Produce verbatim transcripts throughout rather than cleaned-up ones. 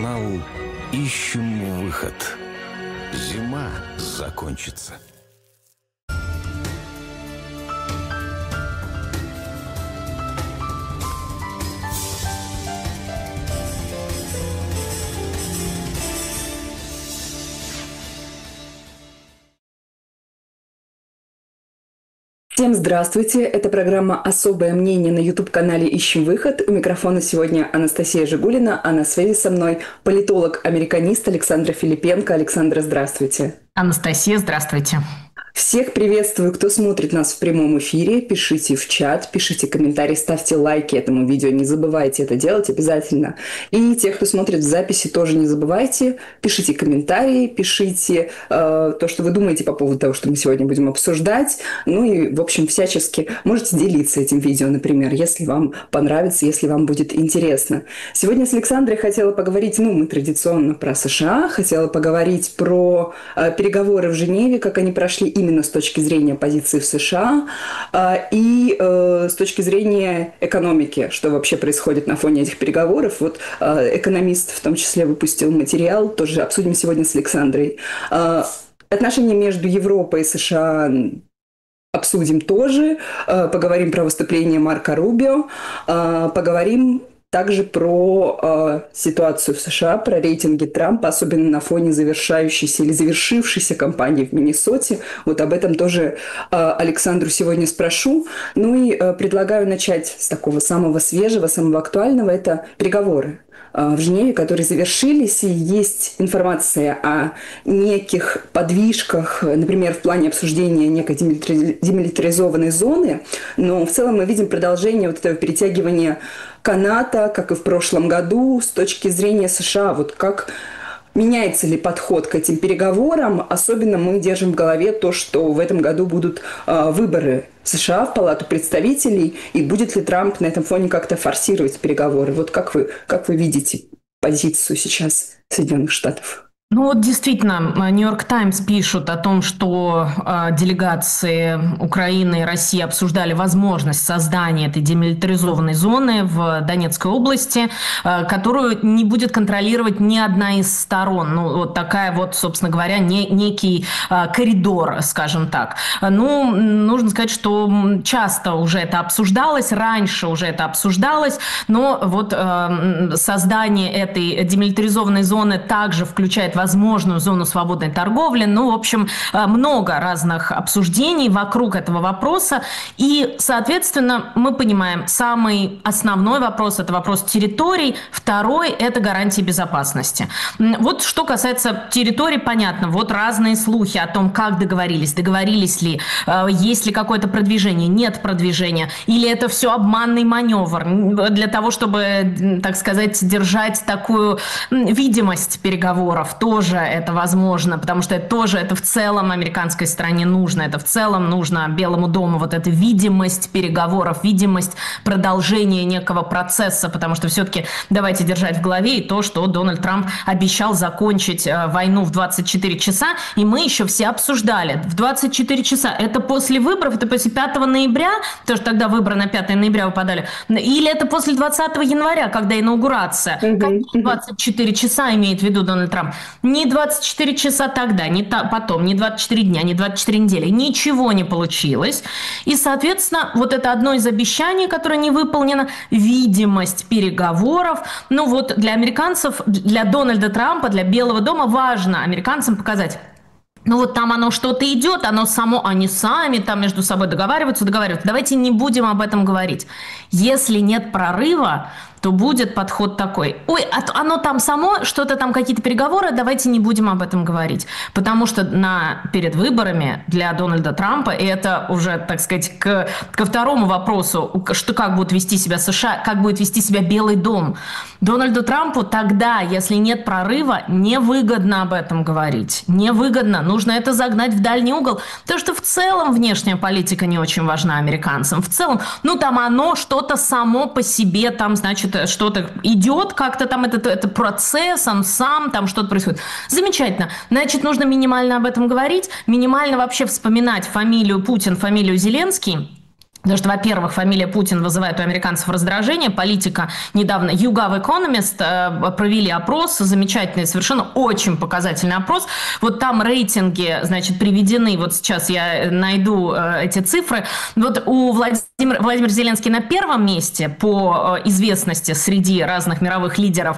Канал «Ищем выход». Зима закончится. Всем здравствуйте! Это программа «Особое мнение» на YouTube-канале «Ищем выход». У микрофона сегодня Анастасия Жигулина, а на связи со мной политолог-американист Александра Филипенко. Александра, здравствуйте! Анастасия, здравствуйте! Всех приветствую, кто смотрит нас в прямом эфире. Пишите в чат, пишите комментарии, ставьте лайки этому видео. Не забывайте это делать обязательно. И тех, кто смотрит в записи, тоже не забывайте. Пишите комментарии, пишите э, то, что вы думаете по поводу того, что мы сегодня будем обсуждать. Ну и, в общем, всячески можете делиться этим видео, например, если вам понравится, если вам будет интересно. Сегодня с Александрой хотела поговорить, ну, мы традиционно про США, хотела поговорить про э, переговоры в Женеве, как они прошли именно с точки зрения позиции в США и э, с точки зрения экономики, что вообще происходит на фоне этих переговоров. Вот э, экономист в том числе выпустил материал, тоже обсудим сегодня с Александрой. Э, отношения между Европой и США обсудим тоже, э, поговорим про выступление Марко Рубио, э, поговорим также про э, ситуацию в США, про рейтинги Трампа, особенно на фоне завершающейся или завершившейся кампании в Миннесоте. Вот об этом тоже э, Александру сегодня спрошу. Ну и э, предлагаю начать с такого самого свежего, самого актуального. Это переговоры в Женеве, которые завершились, и есть информация о неких подвижках, например, в плане обсуждения некой демилитаризованной зоны, но в целом мы видим продолжение вот этого перетягивания каната, как и в прошлом году, с точки зрения США. Вот как меняется ли подход к этим переговорам? Особенно мы держим в голове то, что в этом году будут э, выборы в США в Палату представителей, и будет ли Трамп на этом фоне как-то форсировать переговоры? Вот как вы, как вы видите позицию сейчас Соединенных Штатов? Ну вот действительно, Нью-Йорк Таймс пишут о том, что э, делегации Украины и России обсуждали возможность создания этой демилитаризованной зоны в Донецкой области, э, которую не будет контролировать ни одна из сторон. Ну вот такая вот, собственно говоря, не, некий э, коридор, скажем так. Ну, нужно сказать, что часто уже это обсуждалось, раньше уже это обсуждалось, но вот э, создание этой демилитаризованной зоны также включает возможную зону свободной торговли. Ну, в общем, много разных обсуждений вокруг этого вопроса. И, соответственно, мы понимаем, самый основной вопрос – это вопрос территорий, второй – это гарантии безопасности. Вот что касается территорий, понятно, вот разные слухи о том, как договорились, договорились ли, есть ли какое-то продвижение, нет продвижения, или это все обманный маневр для того, чтобы, так сказать, держать такую видимость переговоров. Тоже это возможно, потому что это тоже это в целом американской стране нужно. Это в целом нужно Белому дому вот эта видимость переговоров, видимость продолжения некого процесса, потому что все-таки давайте держать в голове и то, что Дональд Трамп обещал закончить войну в двадцать четыре часа, и мы еще все обсуждали. В двадцать четыре часа это после выборов, это после пятого ноября, потому что тогда выборы на пятое ноября выпадали, или это после двадцатого января, когда инаугурация. Mm-hmm. Какие двадцать четыре часа имеет в виду Дональд Трамп? Не двадцать четыре часа тогда, не та, потом, не двадцать четыре дня, не двадцать четыре недели. Ничего не получилось. И, соответственно, вот это одно из обещаний, которое не выполнено, видимость переговоров. Ну вот для американцев, для Дональда Трампа, для Белого дома важно американцам показать: ну вот там оно что-то идет, оно само, они сами там между собой договариваются, договариваются. Давайте не будем об этом говорить. Если нет прорыва, то будет подход такой: ой, оно там само, что-то там, какие-то переговоры, давайте не будем об этом говорить. Потому что на, перед выборами для Дональда Трампа, и это уже, так сказать, к, ко второму вопросу, что как будут вести себя США, как будет вести себя Белый дом. Дональду Трампу тогда, если нет прорыва, невыгодно об этом говорить. Невыгодно. Нужно это загнать в дальний угол. Потому что в целом внешняя политика не очень важна американцам. В целом, ну там оно что-то само по себе, там, значит, что-то идет, как-то там этот, этот процесс, он сам, там что-то происходит. Замечательно. Значит, нужно минимально об этом говорить, минимально вообще вспоминать фамилию Путин, фамилию Зеленский. Потому что, во-первых, фамилия Путин вызывает у американцев раздражение. Политика недавно YouGov Economist провели опрос, замечательный, совершенно очень показательный опрос. Вот там рейтинги, значит, приведены. Вот сейчас я найду эти цифры. Вот у Владимира, Владимир Зеленский на первом месте по известности среди разных мировых лидеров,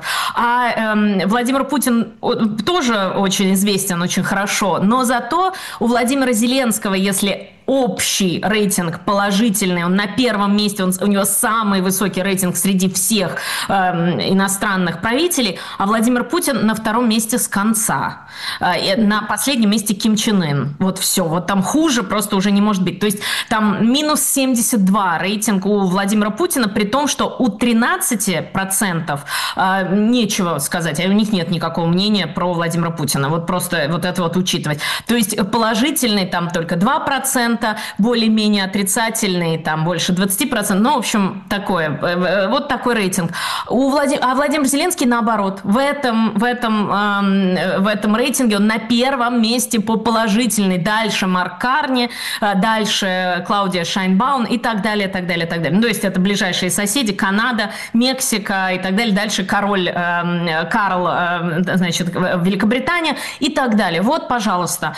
а э, Владимир Путин тоже очень известен, очень хорошо. Но зато у Владимира Зеленского, если общий рейтинг положительный, он на первом месте, он, у него самый высокий рейтинг среди всех э, иностранных правителей, а Владимир Путин на втором месте с конца. Э, на последнем месте Ким Чен Ын. Вот все, вот там хуже просто уже не может быть. То есть там минус семьдесят два рейтинг у Владимира Путина, при том, что у тринадцати процентов э, нечего сказать, а у них нет никакого мнения про Владимира Путина. Вот просто вот это вот учитывать. То есть положительный там только два процента, более-менее отрицательный, там больше двадцати процентов. Ну, в общем, такое, вот такой рейтинг. У Влади... А Владимир Зеленский наоборот. В этом, в, этом, э, в этом рейтинге он на первом месте по положительной. Дальше Марк Карни, дальше Клаудия Шайнбаум и так далее, так далее, так далее. Ну, то есть это ближайшие соседи, Канада, Мексика и так далее. Дальше король э, Карл, э, значит, Великобритания и так далее. Вот, пожалуйста.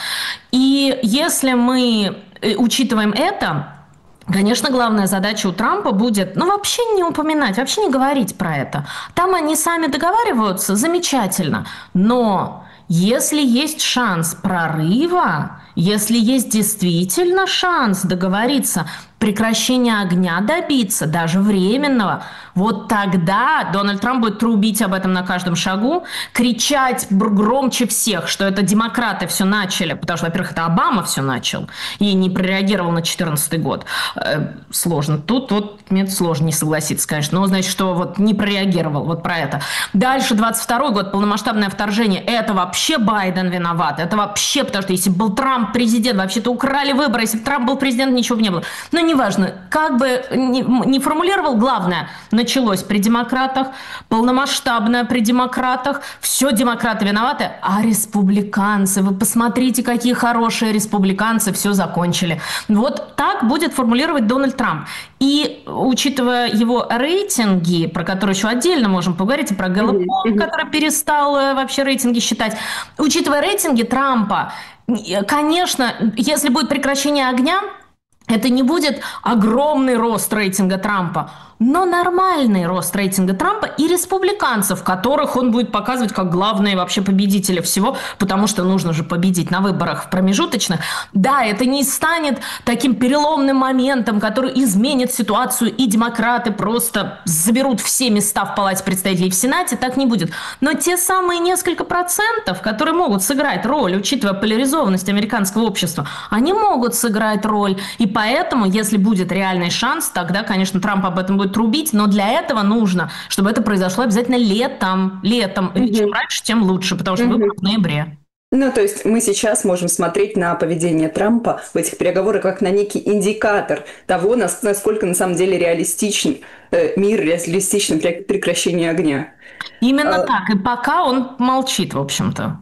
И если мы учитываем это, конечно, главная задача у Трампа будет, ну, вообще не упоминать, вообще не говорить про это. Там они сами договариваются, замечательно. Но если есть шанс прорыва, если есть действительно шанс договориться, прекращения огня добиться, даже временного, вот тогда Дональд Трамп будет трубить об этом на каждом шагу, кричать громче всех, что это демократы все начали, потому что, во-первых, это Обама все начал и не прореагировал на четырнадцатый год. Сложно. Тут вот мне сложно не согласиться, конечно, но значит, что вот не прореагировал вот про это. Дальше двадцать второй год, полномасштабное вторжение, это вообще Байден виноват, это вообще, потому что если был Трамп президент, вообще-то украли выборы, если бы Трамп был президент, ничего бы не было. Но неважно, как бы не, не формулировал, главное, началось при демократах, полномасштабное при демократах, все демократы виноваты, а республиканцы, вы посмотрите, какие хорошие республиканцы, все закончили. Вот так будет формулировать Дональд Трамп. И учитывая его рейтинги, про которые еще отдельно можем поговорить, и про Гэллоп, mm-hmm. который перестал вообще рейтинги считать, учитывая рейтинги Трампа, конечно, если будет прекращение огня, это не будет огромный рост рейтинга Трампа, но нормальный рост рейтинга Трампа и республиканцев, которых он будет показывать как главные вообще победители всего, потому что нужно же победить на выборах в промежуточных. Да, это не станет таким переломным моментом, который изменит ситуацию, и демократы просто заберут все места в Палате представителей и в Сенате, так не будет. Но те самые несколько процентов, которые могут сыграть роль, учитывая поляризованность американского общества, они могут сыграть роль. И поэтому, если будет реальный шанс, тогда, конечно, Трамп об этом будет трубить, но для этого нужно, чтобы это произошло обязательно летом. Летом. Mm-hmm. Чем раньше, тем лучше, потому что mm-hmm. выборы в ноябре. Ну, то есть мы сейчас можем смотреть на поведение Трампа в этих переговорах как на некий индикатор того, насколько на самом деле реалистичен э, мир, реалистичен прекращение огня. Именно а, так. И пока он молчит, в общем-то.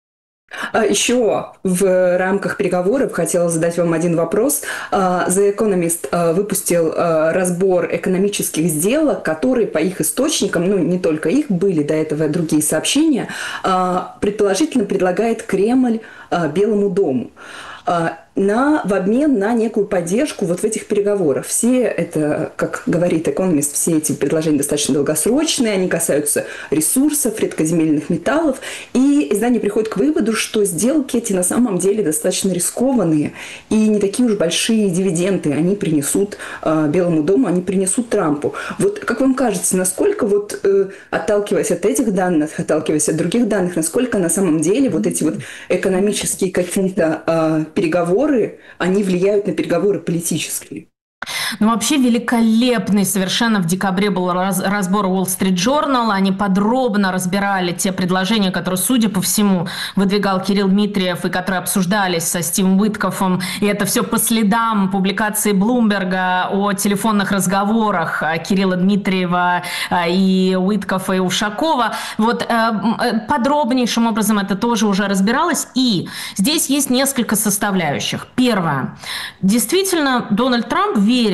Еще в рамках переговоров хотела задать вам один вопрос. The Economist выпустил разбор экономических сделок, которые по их источникам, ну не только их, были до этого другие сообщения, предположительно предлагает Кремль Белому дому на, в обмен на некую поддержку вот в этих переговорах. Все это, как говорит Economist, все эти предложения достаточно долгосрочные, они касаются ресурсов, редкоземельных металлов, и издание приходит к выводу, что сделки эти на самом деле достаточно рискованные, и не такие уж большие дивиденды они принесут э, Белому дому, они принесут Трампу. Вот как вам кажется, насколько вот, э, отталкиваясь от этих данных, отталкиваясь от других данных, насколько на самом деле вот эти вот экономические какие-то э, переговоры, они влияют на переговоры политические? Ну, вообще великолепный совершенно в декабре был раз, разбор Wall Street Journal. Они подробно разбирали те предложения, которые, судя по всему, выдвигал Кирилл Дмитриев и которые обсуждались со Стивом Уиткоффом. И это все по следам публикации Блумберга о телефонных разговорах Кирилла Дмитриева и Уиткоффа и Ушакова. Вот подробнейшим образом это тоже уже разбиралось. И здесь есть несколько составляющих. Первое. Действительно, Дональд Трамп верит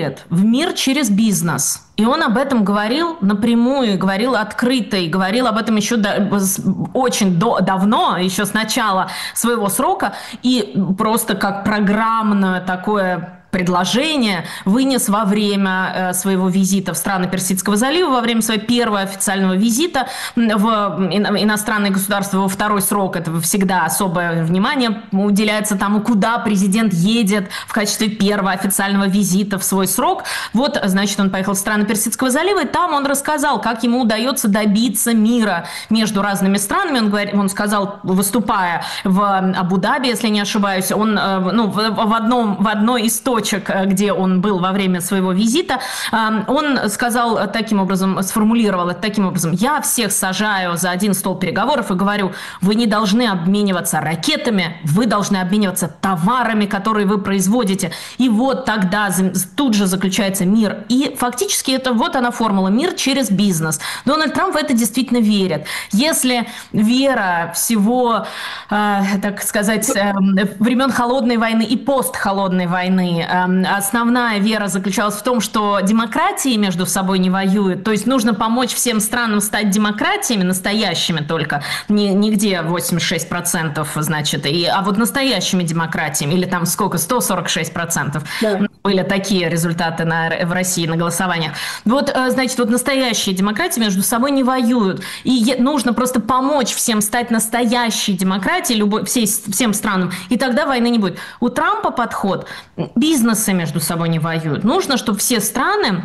верит в мир через бизнес. И он об этом говорил напрямую, говорил открыто, и говорил об этом еще до, очень до, давно, еще с начала своего срока, и просто как программное такое предложение вынес во время своего визита в страны Персидского залива, во время своего первого официального визита в иностранные государства во второй срок. Это всегда особое внимание уделяется тому, куда президент едет в качестве первого официального визита в свой срок. Вот, значит, он поехал в страны Персидского залива, и там он рассказал, как ему удается добиться мира между разными странами. Он, говорит, он сказал, выступая в Абу-Даби, если не ошибаюсь, он ну, в, одном, в одной из точек, где он был во время своего визита, он сказал таким образом, сформулировал это таким образом: я всех сажаю за один стол переговоров и говорю, вы не должны обмениваться ракетами, вы должны обмениваться товарами, которые вы производите. И вот тогда тут же заключается мир. И фактически это вот она формула: мир через бизнес. Дональд Трамп в это действительно верит. Если вера всего, э, так сказать, э, времен холодной войны и постхолодной войны, основная вера заключалась в том, что демократии между собой не воюют, то есть нужно помочь всем странам стать демократиями, настоящими только, не, нигде восемьдесят шесть процентов, значит, и, а вот настоящими демократиями, или там сколько, сто сорок шесть процентов, да. Были такие результаты на, в России на голосованиях. Вот, значит, вот настоящие демократии между собой не воюют, и нужно просто помочь всем стать настоящей демократией, любой, всей, всем странам, и тогда войны не будет. У Трампа подход: бизнесы между собой не воюют. Нужно, чтобы все страны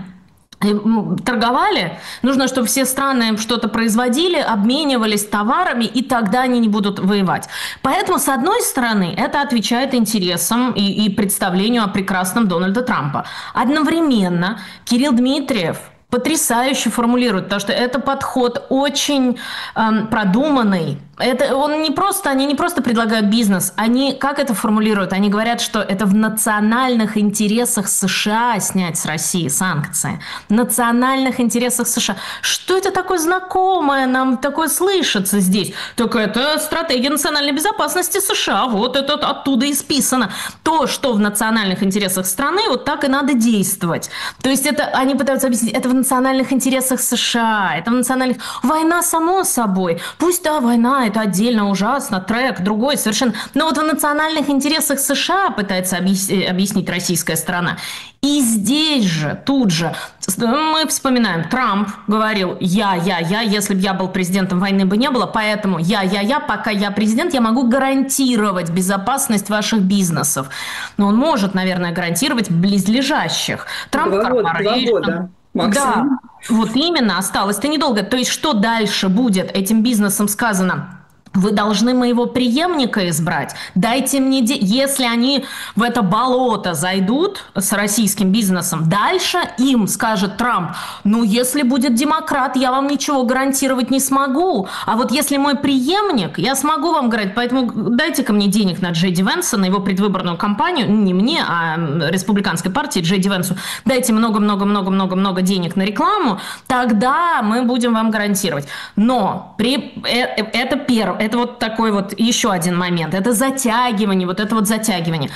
торговали, нужно, чтобы все страны что-то производили, обменивались товарами, и тогда они не будут воевать. Поэтому, с одной стороны, это отвечает интересам и, и представлению о прекрасном Дональда Трампа. Одновременно Кирилл Дмитриев потрясающе формулирует, потому что это подход очень эм, продуманный. Это он не просто, они не просто предлагают бизнес, они, как это формулируют, они говорят, что это в национальных интересах США снять с России санкции. В национальных интересах США. Что это такое знакомое нам такое слышится здесь? Так это стратегия национальной безопасности США, вот это оттуда и списано. То, что в национальных интересах страны, вот так и надо действовать. То есть это, они пытаются объяснить, это в национальных интересах США, это в национальных... Война, само собой. Пусть, да, война, это отдельно ужасно, трек, другой совершенно. Но вот в национальных интересах США пытается объяснить российская сторона. И здесь же, тут же, мы вспоминаем, Трамп говорил: я, я, я, если бы я был президентом, войны бы не было, поэтому я, я, я, пока я президент, я могу гарантировать безопасность ваших бизнесов. Но он может, наверное, гарантировать близлежащих. Трамп два года, два года. Максимум. Да, вот именно, осталось-то недолго. То есть что дальше будет этим бизнесом сказано? Вы должны моего преемника избрать. Дайте мне деньги. Если они в это болото зайдут с российским бизнесом, дальше им скажет Трамп: ну, если будет демократ, я вам ничего гарантировать не смогу. А вот если мой преемник, я смогу вам гарантировать. Поэтому дайте-ка мне денег на Джей Ди Венса, на его предвыборную кампанию. Не мне, а республиканской партии Джей Ди Венсу. Дайте много-много-много-много-много денег на рекламу, тогда мы будем вам гарантировать. Но при... это первое. Это вот такой вот еще один момент. Это затягивание, вот это вот затягивание.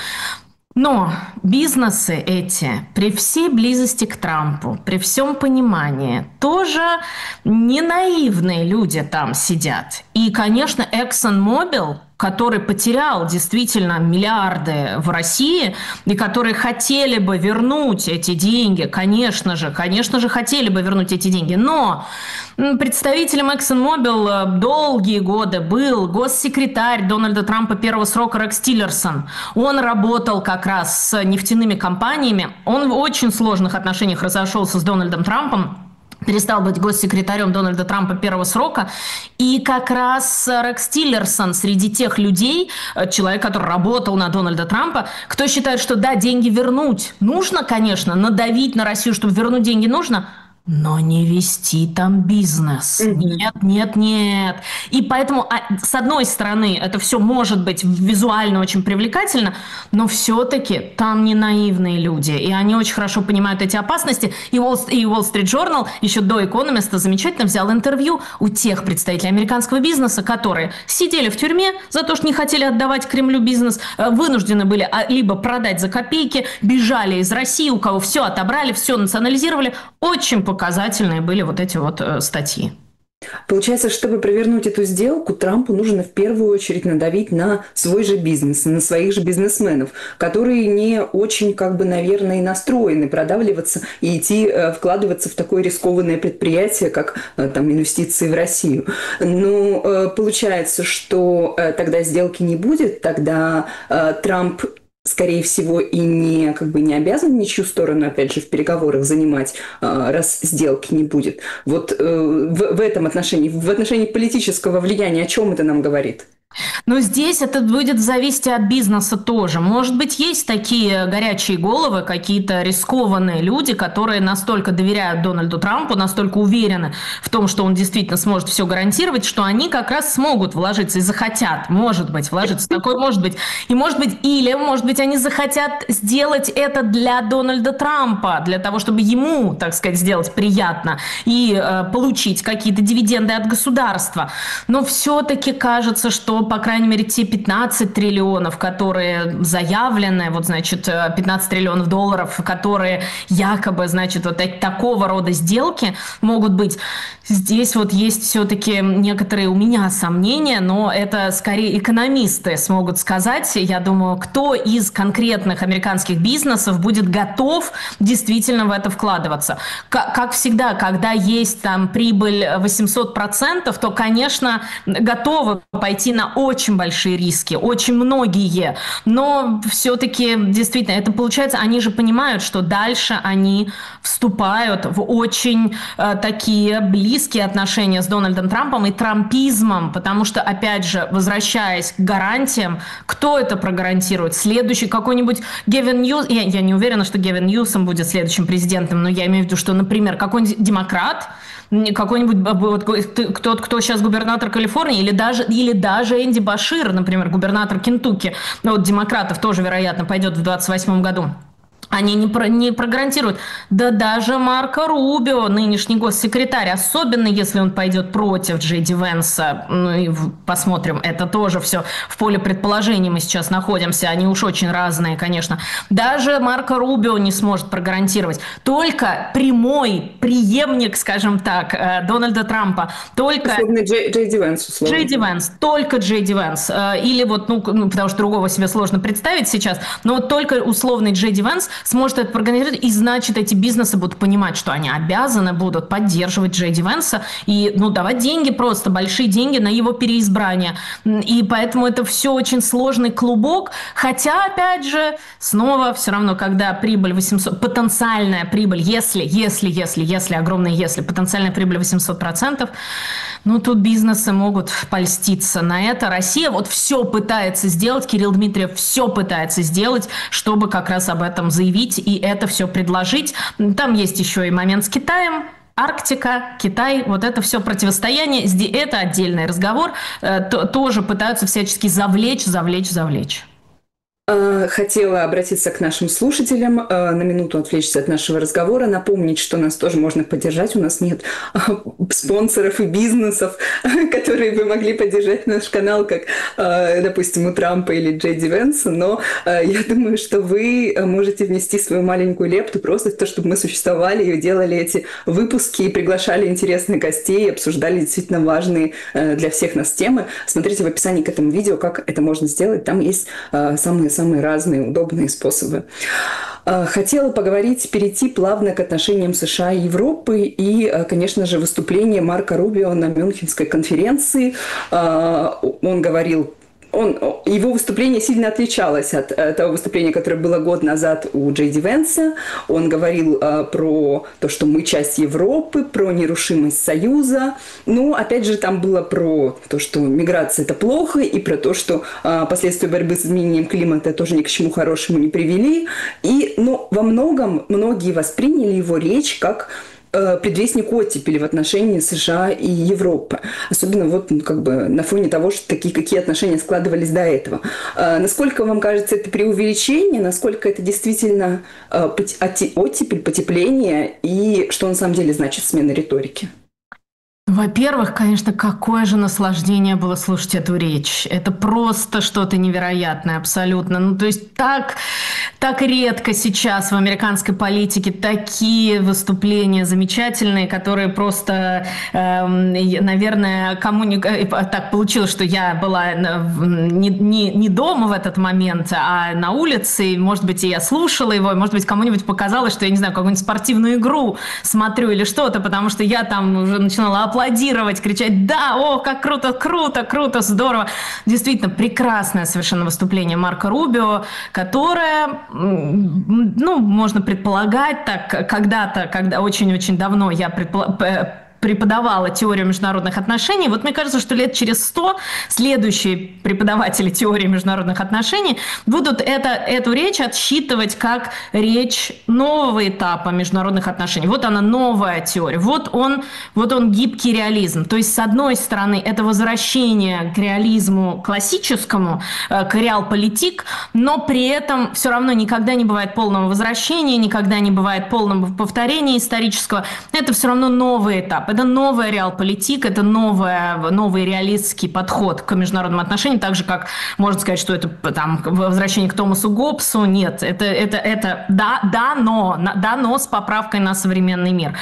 Но бизнесы эти, при всей близости к Трампу, при всем понимании, тоже не наивные люди там сидят. И, конечно, ExxonMobil, который потерял действительно миллиарды в России, и которые хотели бы вернуть эти деньги, конечно же, конечно же, хотели бы вернуть эти деньги. Но представителем ExxonMobil долгие годы был госсекретарь Дональда Трампа первого срока Рекс Тиллерсон. Он работал как раз с нефтяными компаниями. Он в очень сложных отношениях разошелся с Дональдом Трампом, перестал быть госсекретарем Дональда Трампа первого срока. И как раз Рекс Тиллерсон среди тех людей, человек, который работал на Дональда Трампа, кто считает, что да, деньги вернуть нужно, конечно, надавить на Россию, чтобы вернуть деньги нужно, но не вести там бизнес. Mm-hmm. Нет, нет, нет. И поэтому, с одной стороны, это все может быть визуально очень привлекательно, но все-таки там не наивные люди, и они очень хорошо понимают эти опасности. И Wall Street Journal еще до Economist замечательно взял интервью у тех представителей американского бизнеса, которые сидели в тюрьме за то, что не хотели отдавать Кремлю бизнес, вынуждены были либо продать за копейки, бежали из России, у кого все отобрали, все национализировали. Очень показательные были вот эти вот э, статьи. Получается, чтобы провернуть эту сделку, Трампу нужно в первую очередь надавить на свой же бизнес, на своих же бизнесменов, которые не очень, как бы, наверное, и настроены продавливаться и идти э, вкладываться в такое рискованное предприятие, как э, там инвестиции в Россию. Но э, получается, что э, тогда сделки не будет, тогда э, Трамп скорее всего, и не, как бы, не обязан ничью сторону, опять же, в переговорах занимать, раз сделки не будет. Вот в, в этом отношении, в отношении политического влияния, о чем это нам говорит? Но здесь это будет зависеть от бизнеса тоже. Может быть, есть такие горячие головы, какие-то рискованные люди, которые настолько доверяют Дональду Трампу, настолько уверены в том, что он действительно сможет все гарантировать, что они как раз смогут вложиться и захотят, может быть, вложиться. Такое может быть. И может быть, или, может быть, они захотят сделать это для Дональда Трампа, для того, чтобы ему, так сказать, сделать приятно и э, получить какие-то дивиденды от государства. Но все-таки кажется, что, по крайней мере, те пятнадцать триллионов, которые заявлены, вот, значит, пятнадцать триллионов долларов, которые якобы, значит, вот такого рода сделки могут быть. Здесь вот есть все-таки некоторые у меня сомнения, но это скорее экономисты смогут сказать. Я думаю, кто из конкретных американских бизнесов будет готов действительно в это вкладываться. Как, как всегда, когда есть там прибыль восемьсот процентов, то, конечно, готовы пойти на очень большие риски, очень многие, но все-таки действительно это получается, они же понимают, что дальше они вступают в очень э, такие близкие отношения с Дональдом Трампом и трампизмом, потому что, опять же, возвращаясь к гарантиям, кто это прогарантирует? Следующий какой-нибудь Гевин Ньюсом, я, я не уверена, что Гевин Ньюсом будет следующим президентом, но я имею в виду, что, например, какой-нибудь демократ, какой-нибудь вот, кто, кто сейчас губернатор Калифорнии, или даже, или даже Энди Башир, например, губернатор Кентукки, ну, вот демократов тоже, вероятно, пойдет в двадцать восьмом году. Они не, про, не прогарантируют. Да даже Марко Рубио, нынешний госсекретарь, особенно если он пойдет против Джей Ди Венса, ну и посмотрим, это тоже все в поле предположений мы сейчас находимся, они уж очень разные, конечно. Даже Марко Рубио не сможет прогарантировать. Только прямой преемник, скажем так, Дональда Трампа, только... Условно Джей, Джей Ди Венс, условно. Джей Ди Венс, только Джей Ди Венс. Или вот, ну, потому что другого себе сложно представить сейчас, но вот только условный Джей Ди Венс сможет это проорганизовать, и значит, эти бизнесы будут понимать, что они обязаны будут поддерживать Джей Ди Венса и, ну, давать деньги просто, большие деньги на его переизбрание. И поэтому это все очень сложный клубок, хотя, опять же, снова все равно, когда прибыль восемьсот, потенциальная прибыль, если, если, если, если, огромная если, потенциальная прибыль восемьсот процентов, ну, тут бизнесы могут польститься на это. Россия вот все пытается сделать, Кирилл Дмитриев все пытается сделать, чтобы как раз об этом заявить и это все предложить. Там есть еще и момент с Китаем. Арктика, Китай, вот это все противостояние, это отдельный разговор. Тоже пытаются всячески завлечь, завлечь, завлечь. Хотела обратиться к нашим слушателям, на минуту отвлечься от нашего разговора, напомнить, что нас тоже можно поддержать. У нас нет спонсоров и бизнесов, которые бы могли поддержать наш канал, как, допустим, у Трампа или Джей Ди Венса, но я думаю, что вы можете внести свою маленькую лепту просто в то, чтобы мы существовали и делали эти выпуски, и приглашали интересных гостей, и обсуждали действительно важные для всех нас темы. Смотрите в описании к этому видео, как это можно сделать. Там есть самые самые разные удобные способы. Хотела поговорить, перейти плавно к отношениям США и Европы и, конечно же, выступление Марко Рубио на Мюнхенской конференции. Он говорил Он, его выступление сильно отличалось от э, того выступления, которое было год назад у Джей Ди Венса. Он говорил э, про то, что мы часть Европы, про нерушимость Союза. Ну, опять же, там было про то, что миграция – это плохо, и про то, что э, последствия борьбы с изменением климата тоже ни к чему хорошему не привели. И, ну, во многом многие восприняли его речь как предвестник оттепели в отношении США и Европы. Особенно вот ну, как бы на фоне того, что такие, какие отношения складывались до этого. Насколько вам кажется это преувеличение, насколько это действительно оттепель, потепление, и что на самом деле значит смена риторики? Во-первых, конечно, какое же наслаждение было слушать эту речь. Это просто что-то невероятное, абсолютно. Ну, то есть так, так редко сейчас в американской политике такие выступления замечательные, которые просто, э, наверное, кому не... Так получилось, что я была не, не, не дома в этот момент, а на улице, и, может быть, и я слушала его, и, может быть, кому-нибудь показалось, что я, не знаю, какую-нибудь спортивную игру смотрю или что-то, потому что я там уже начинала аплодировать, кричать: да, о, как круто, круто, круто, здорово. Действительно, прекрасное совершенно выступление Марко Рубио, которое, ну, можно предполагать, так, когда-то, когда очень-очень давно я предполагала, преподавала теорию международных отношений. Вот мне кажется, что лет через сто следующие преподаватели теории международных отношений будут это, эту речь отсчитывать как речь нового этапа международных отношений. Вот она, новая теория. Вот он, вот он гибкий реализм. То есть, с одной стороны, это возвращение к реализму классическому, к реалполитик, но при этом все равно никогда не бывает полного возвращения, никогда не бывает полного повторения исторического. Это все равно новый этап. Это новая реалполитик, это новая, новый реалистский подход к международным отношениям, так же, как можно сказать, что это там, возвращение к Томасу Гоббсу. Нет, это, это, это да, да, но, да, но с поправкой на современный мир.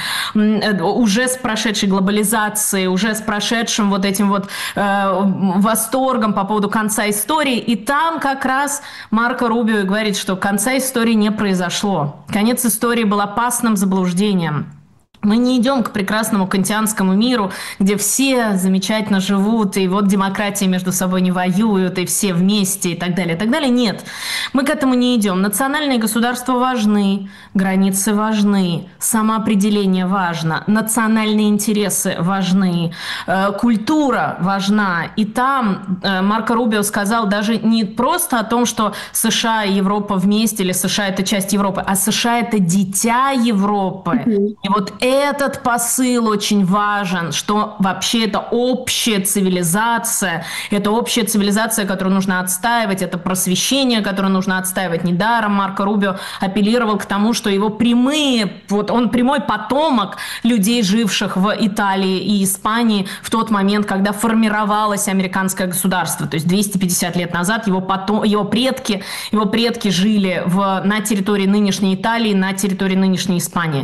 Уже с прошедшей глобализацией, уже с прошедшим вот этим вот э, восторгом по поводу конца истории. И там как раз Марко Рубио говорит, что конца истории не произошло. Конец истории был опасным заблуждением. Мы не идем к прекрасному кантианскому миру, где все замечательно живут, и вот демократии между собой не воюют, и все вместе, и так далее, и так далее. Нет, мы к этому не идем. Национальные государства важны, границы важны, самоопределение важно, национальные интересы важны, э, культура важна. И там э, Марко Рубио сказал даже не просто о том, что США и Европа вместе, или США – это часть Европы, а США – это дитя Европы. Mm-hmm. И вот этот посыл очень важен, что вообще это общая цивилизация, это общая цивилизация, которую нужно отстаивать, это просвещение, которое нужно отстаивать. Недаром Марко Рубио апеллировал к тому, что его прямые, вот он прямой потомок людей, живших в Италии и Испании в тот момент, когда формировалось американское государство. То есть двести пятьдесят лет назад его, потом, его, предки, его предки жили в, на территории нынешней Италии, на территории нынешней Испании.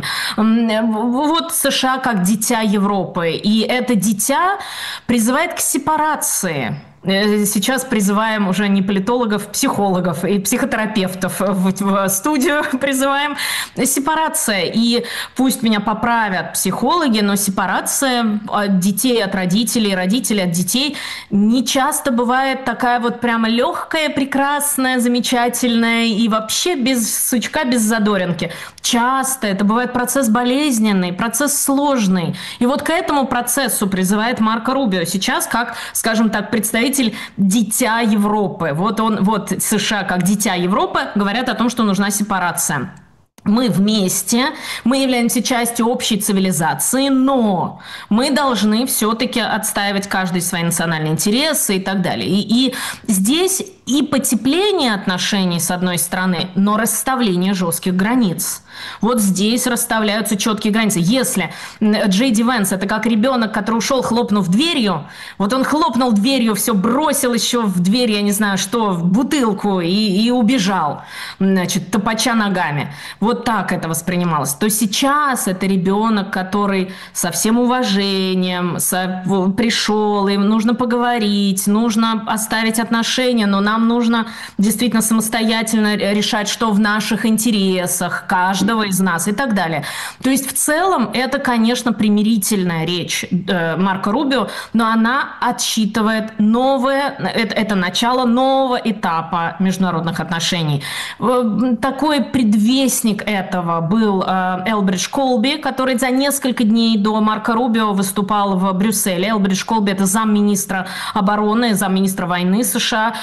Вот США как дитя Европы, и это дитя призывает к сепарации. Сейчас призываем уже не политологов, психологов и психотерапевтов в студию, призываем сепарация. И пусть меня поправят психологи, но сепарация от детей от родителей, родителей от детей не часто бывает такая вот прямо легкая, прекрасная, замечательная и вообще без сучка, без задоринки. Часто это бывает процесс болезненный, процесс сложный. И вот к этому процессу призывает Марко Рубио сейчас, как, скажем так, представитель дитя Европы. Вот он, вот США как дитя Европы говорят о том, что нужна сепарация. Мы вместе, мы являемся частью общей цивилизации, но мы должны все-таки отстаивать каждый свои национальные интересы и так далее. И, и здесь и потепление отношений, с одной стороны, но расставление жестких границ. Вот здесь расставляются четкие границы. Если Джей Ди Венс – это как ребенок, который ушел, хлопнув дверью, вот он хлопнул дверью, все бросил еще в дверь, я не знаю что, в бутылку и, и убежал, значит, топача ногами. Вот так это воспринималось. То сейчас это ребенок, который со всем уважением со, пришел, им нужно поговорить, нужно оставить отношения, но нам нужно действительно самостоятельно решать, что в наших интересах, каждого из нас и так далее. То есть в целом это, конечно, примирительная речь э, Марко Рубио, но она отсчитывает новое, это, это начало нового этапа международных отношений. Такой предвестник этого был э, Элбридж Колби, который за несколько дней до Марко Рубио выступал в Брюсселе. Элбридж Колби – это замминистра обороны, замминистра войны США. Он выступал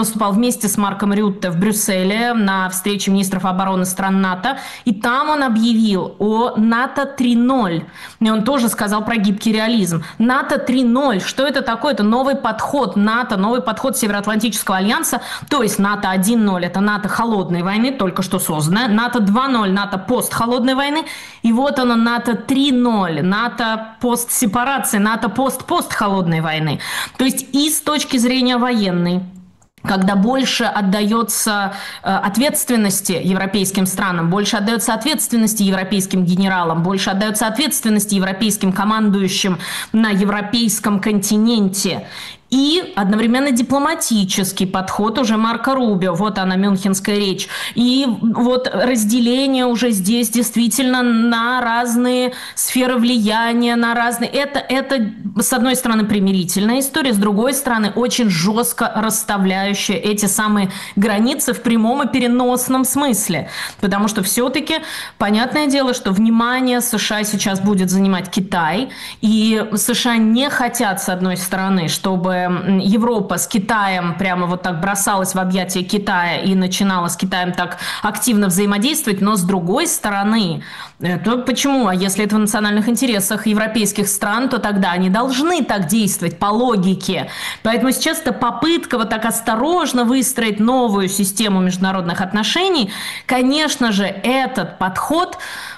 выступал вместе с Марком Рютте в Брюсселе на встрече министров обороны стран НАТО, и там он объявил о НАТО три ноль. И он тоже сказал про гибкий реализм. НАТО три ноль. Что это такое? Это новый подход НАТО, новый подход Североатлантического альянса. То есть НАТО один ноль – это НАТО холодной войны, только что созданное. НАТО два ноль – НАТО постхолодной войны. И вот оно НАТО три ноль, НАТО постсепарации, НАТО пост-постхолодной войны. То есть и с точки зрения военной, когда больше отдается э, ответственности европейским странам, больше отдается ответственности европейским генералам, больше отдается ответственности европейским командующим на европейском континенте. И одновременно дипломатический подход уже Марко Рубио, вот она, мюнхенская речь. И вот разделение уже здесь действительно на разные сферы влияния, на разные... Это, это, с одной стороны, примирительная история, с другой стороны, очень жестко расставляющая эти самые границы в прямом и переносном смысле. Потому что все-таки, понятное дело, что внимание США сейчас будет занимать Китай, и США не хотят, с одной стороны, чтобы Европа с Китаем прямо вот так бросалась в объятия Китая и начинала с Китаем так активно взаимодействовать, но с другой стороны, то почему? А если это в национальных интересах европейских стран, то тогда они должны так действовать по логике. Поэтому сейчас это попытка вот так осторожно выстроить новую систему международных отношений. Конечно же, этот подход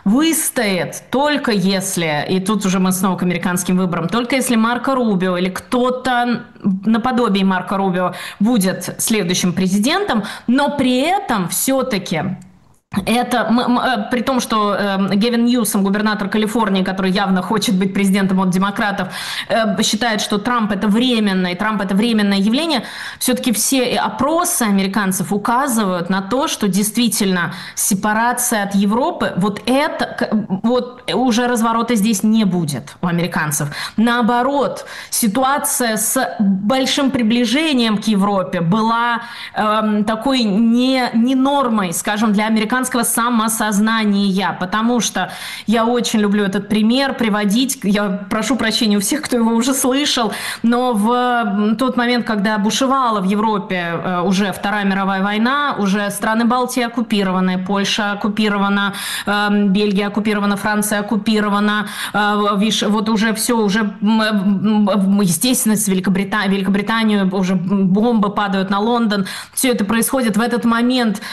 выстоит только если, и тут уже мы снова к американским выборам, только если Марко Рубио или кто-то наподобие Марко Рубио будет следующим президентом, но при этом все-таки это, при том, что э, Гевин Ньюсом, губернатор Калифорнии, который явно хочет быть президентом от демократов, э, считает, что Трамп это временное, Трамп это временное явление, все-таки все опросы американцев указывают на то, что действительно сепарация от Европы, вот это, вот уже разворота здесь не будет у американцев. Наоборот, ситуация с большим приближением к Европе была э, такой не, не нормой, скажем, для американцев, самосознания, потому что я очень люблю этот пример приводить. Я прошу прощения у всех, кто его уже слышал, но в тот момент, когда бушевала в Европе уже Вторая мировая война, уже страны Балтии оккупированы, Польша оккупирована, Бельгия оккупирована, Франция оккупирована, вот уже все, уже, естественно, с Великобрита... Великобританию уже бомбы падают на Лондон. Все это происходит в этот момент.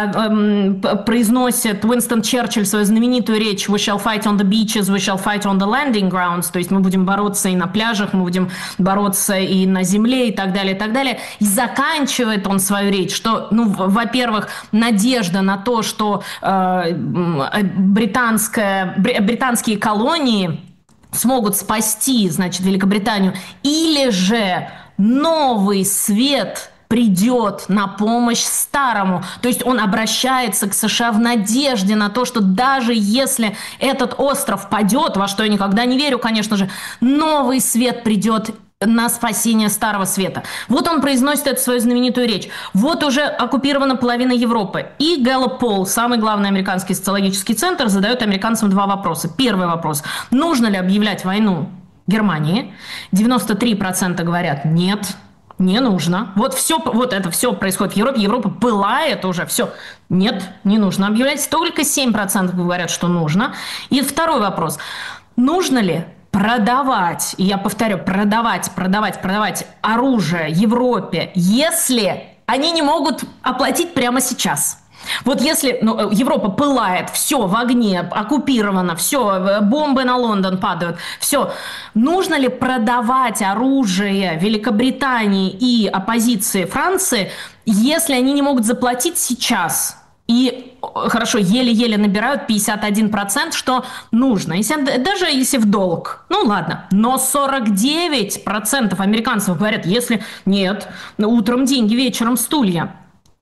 Произносит Уинстон Черчилль свою знаменитую речь «We shall fight on the beaches, we shall fight on the landing grounds», то есть мы будем бороться и на пляжах, мы будем бороться и на земле, и так далее, и так далее. И заканчивает он свою речь, что, ну, во-первых, надежда на то, что э, британская, британские колонии смогут спасти, значит, Великобританию, или же новый свет придет на помощь старому. То есть он обращается к США в надежде на то, что даже если этот остров падет, во что я никогда не верю, конечно же, новый свет придет на спасение Старого Света. Вот он произносит эту свою знаменитую речь. Вот уже оккупирована половина Европы. И Gallup Poll, самый главный американский социологический центр, задает американцам два вопроса. Первый вопрос. Нужно ли объявлять войну Германии? девяносто три процента говорят «нет». Не нужно. Вот все, вот это все происходит в Европе. Европа пылает уже. Все. Нет, не нужно объявлять. Только семь процентов говорят, что нужно. И второй вопрос. Нужно ли продавать, и я повторю, продавать, продавать, продавать оружие Европе, если они не могут оплатить прямо сейчас? Вот если, ну, Европа пылает, все в огне, оккупировано, все, бомбы на Лондон падают, все. Нужно ли продавать оружие Великобритании и оппозиции Франции, если они не могут заплатить сейчас? И, хорошо, еле-еле набирают пятьдесят один процент, что нужно. Если, даже если в долг, ну ладно. Но сорок девять процентов американцев говорят, если нет, утром деньги, вечером стулья.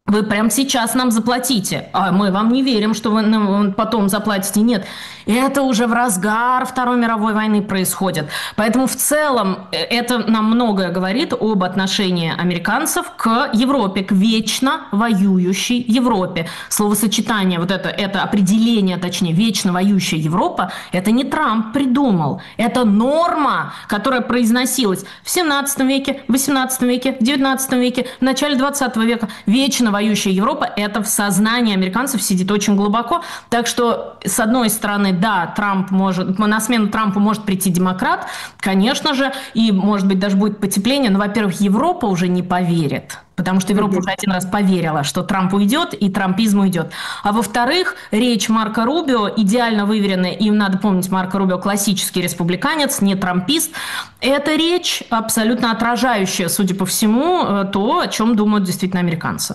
вы прямо сейчас нам заплатите, а мы вам не верим, что вы нам потом заплатите. Нет, это уже в разгар Второй мировой войны происходит. Поэтому в целом это нам многое говорит об отношении американцев к Европе, к вечно воюющей Европе. Словосочетание, вот это, это определение, точнее, вечно воюющая Европа, это не Трамп придумал. Это норма, которая произносилась в семнадцатом веке, в восемнадцатом веке, в девятнадцатом веке, в начале двадцатого века. Вечно воюющая Европа – это в сознании американцев сидит очень глубоко. Так что, с одной стороны, да, Трамп может, на смену Трампу может прийти демократ, конечно же, и, может быть, даже будет потепление, но, во-первых, Европа уже не поверит. Потому что Европа уже один раз поверила, что Трамп уйдет и трампизм уйдет. А во-вторых, речь Марко Рубио идеально выверенная, и надо помнить, Марко Рубио классический республиканец, не трампист. Это речь абсолютно отражающая, судя по всему, то, о чем думают действительно американцы.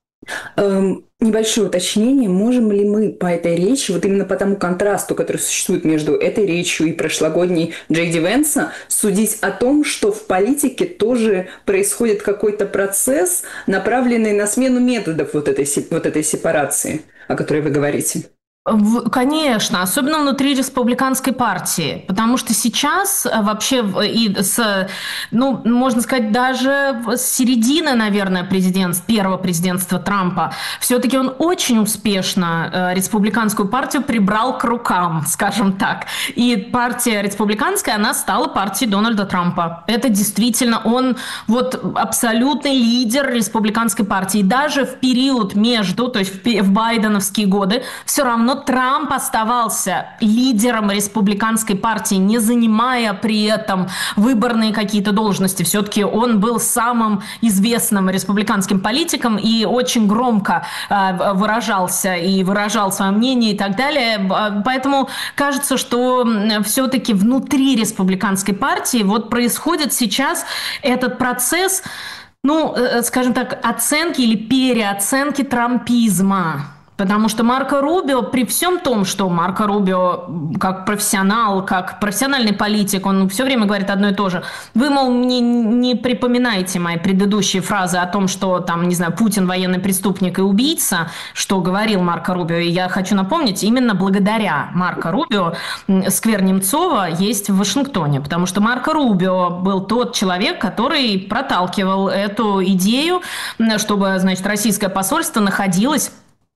Эм, небольшое уточнение. Можем ли мы по этой речи, вот именно по тому контрасту, который существует между этой речью и прошлогодней Джей Ди Венса, судить о том, что в политике тоже происходит какой-то процесс, направленный на смену методов вот этой, вот этой сепарации, о которой вы говорите? Конечно, особенно внутри республиканской партии, потому что сейчас вообще и с, ну, можно сказать, даже с середины, наверное, президентства, первого президентства Трампа, все-таки он очень успешно республиканскую партию прибрал к рукам, скажем так. И партия республиканская, она стала партией Дональда Трампа. Это действительно он вот абсолютный лидер республиканской партии. И даже в период между, то есть в байденовские годы, все равно Трамп оставался лидером республиканской партии, не занимая при этом выборные какие-то должности. Все-таки он был самым известным республиканским политиком и очень громко выражался и выражал свое мнение и так далее. Поэтому кажется, что все-таки внутри республиканской партии вот происходит сейчас этот процесс, ну, скажем так, оценки или переоценки трампизма. Потому что Марко Рубио, при всем том, что Марко Рубио как профессионал, как профессиональный политик, он все время говорит одно и то же. Вы, мол, не, не припоминаете мои предыдущие фразы о том, что, там, не знаю, Путин военный преступник и убийца, что говорил Марко Рубио. И я хочу напомнить, именно благодаря Марко Рубио сквер Немцова есть в Вашингтоне. Потому что Марко Рубио был тот человек, который проталкивал эту идею, чтобы, значит, российское посольство находилось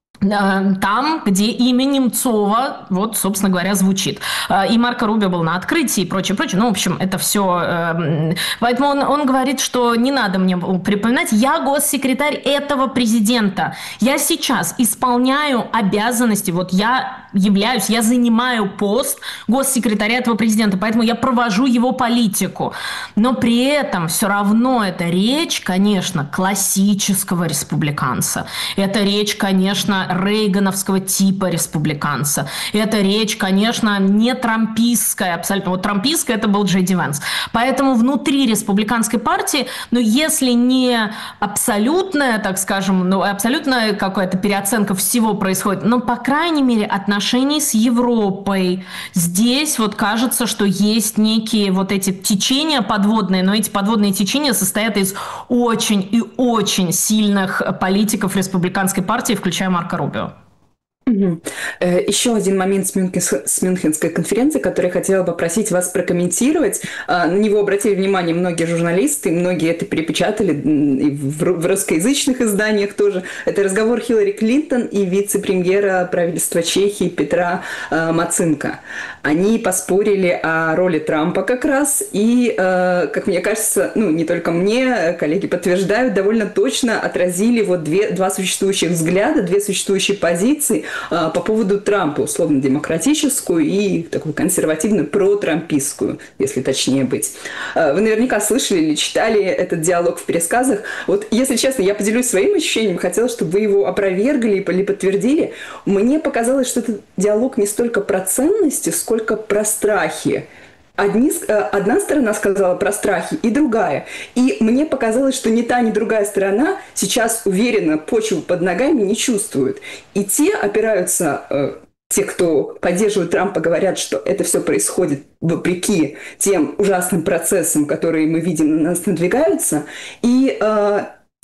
там, где имя Немцова, вот, собственно говоря, звучит. И Марко Рубио был на открытии и прочее, прочее. Ну, в общем, это все. Поэтому он, он говорит, что не надо мне припоминать. Я госсекретарь этого президента. Я сейчас исполняю обязанности. Вот я являюсь, я занимаю пост госсекретаря этого президента. Поэтому я провожу его политику. Но при этом все равно это речь, конечно, классического республиканца. Это речь, конечно, рейгановского типа республиканца. Это речь, конечно, не трампистская, абсолютно. Вот трампистская это был Джей Ди Венс. Поэтому внутри республиканской партии, ну, если не абсолютная, так скажем, ну, абсолютная какая-то переоценка всего происходит, но, по крайней мере, отношений с Европой. Здесь вот кажется, что есть некие вот эти течения подводные, но эти подводные течения состоят из очень и очень сильных политиков республиканской партии, включая Марко Рубио. Угу. Еще один момент с, Мюнхен, с Мюнхенской конференции, который я хотела попросить вас прокомментировать. На него обратили внимание многие журналисты, многие это перепечатали и в русскоязычных изданиях тоже. Это разговор Хиллари Клинтон и вице-премьера правительства Чехии Петра Мацинка. Они поспорили о роли Трампа как раз, и, как мне кажется, ну, не только мне, коллеги подтверждают, довольно точно отразили вот две, два существующих взгляда, две существующие позиции по поводу Трампа, условно-демократическую и такую консервативно-протрампистскую, если точнее быть. Вы наверняка слышали или читали этот диалог в пересказах. Вот, если честно, я поделюсь своим ощущением, хотела, чтобы вы его опровергли или подтвердили. Мне показалось, что этот диалог не столько про ценности, сколько про страхи. Одни, одна сторона сказала про страхи, и другая. И мне показалось, что ни та, ни другая сторона сейчас уверенно почву под ногами не чувствуют. И те опираются, те, кто поддерживает Трампа, говорят, что это все происходит вопреки тем ужасным процессам, которые мы видим, на нас надвигаются. И э,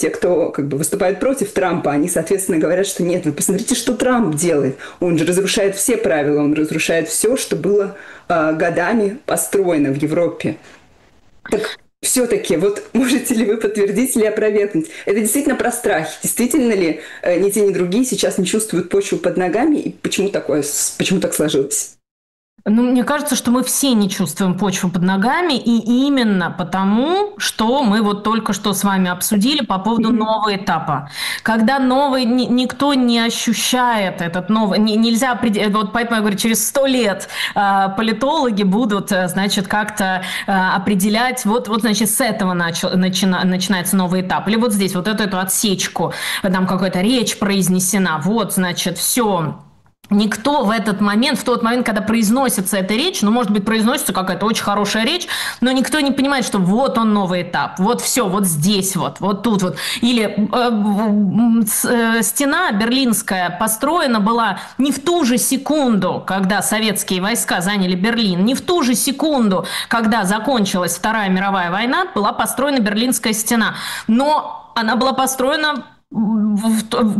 те, кто как бы выступают против Трампа, они, соответственно, говорят, что нет, вы посмотрите, что Трамп делает. Он же разрушает все правила, он разрушает все, что было э, годами построено в Европе. Так все-таки, вот можете ли вы подтвердить или опровергнуть? Это действительно про страхи. Действительно ли э, ни те, ни другие сейчас не чувствуют почву под ногами? И почему такое, почему так сложилось? Ну, мне кажется, что мы все не чувствуем почву под ногами, и именно потому, что мы вот только что с вами обсудили по поводу нового этапа. Когда новый, ни, никто не ощущает этот новый, не, нельзя определить, вот поэтому я говорю, через сто лет э, политологи будут, значит, как-то э, определять, вот, вот, значит, с этого начал, начина, начинается новый этап. Или вот здесь, вот эту, эту отсечку, там какая-то речь произнесена, вот, значит, все. Никто в этот момент, в тот момент, когда произносится эта речь, ну, может быть, произносится какая-то очень хорошая речь, но никто не понимает, что вот он новый этап, вот все, вот здесь вот, вот тут вот. Или э, э, стена Берлинская построена была не в ту же секунду, когда советские войска заняли Берлин, не в ту же секунду, когда закончилась Вторая мировая война, была построена Берлинская стена. Но она была построена в, в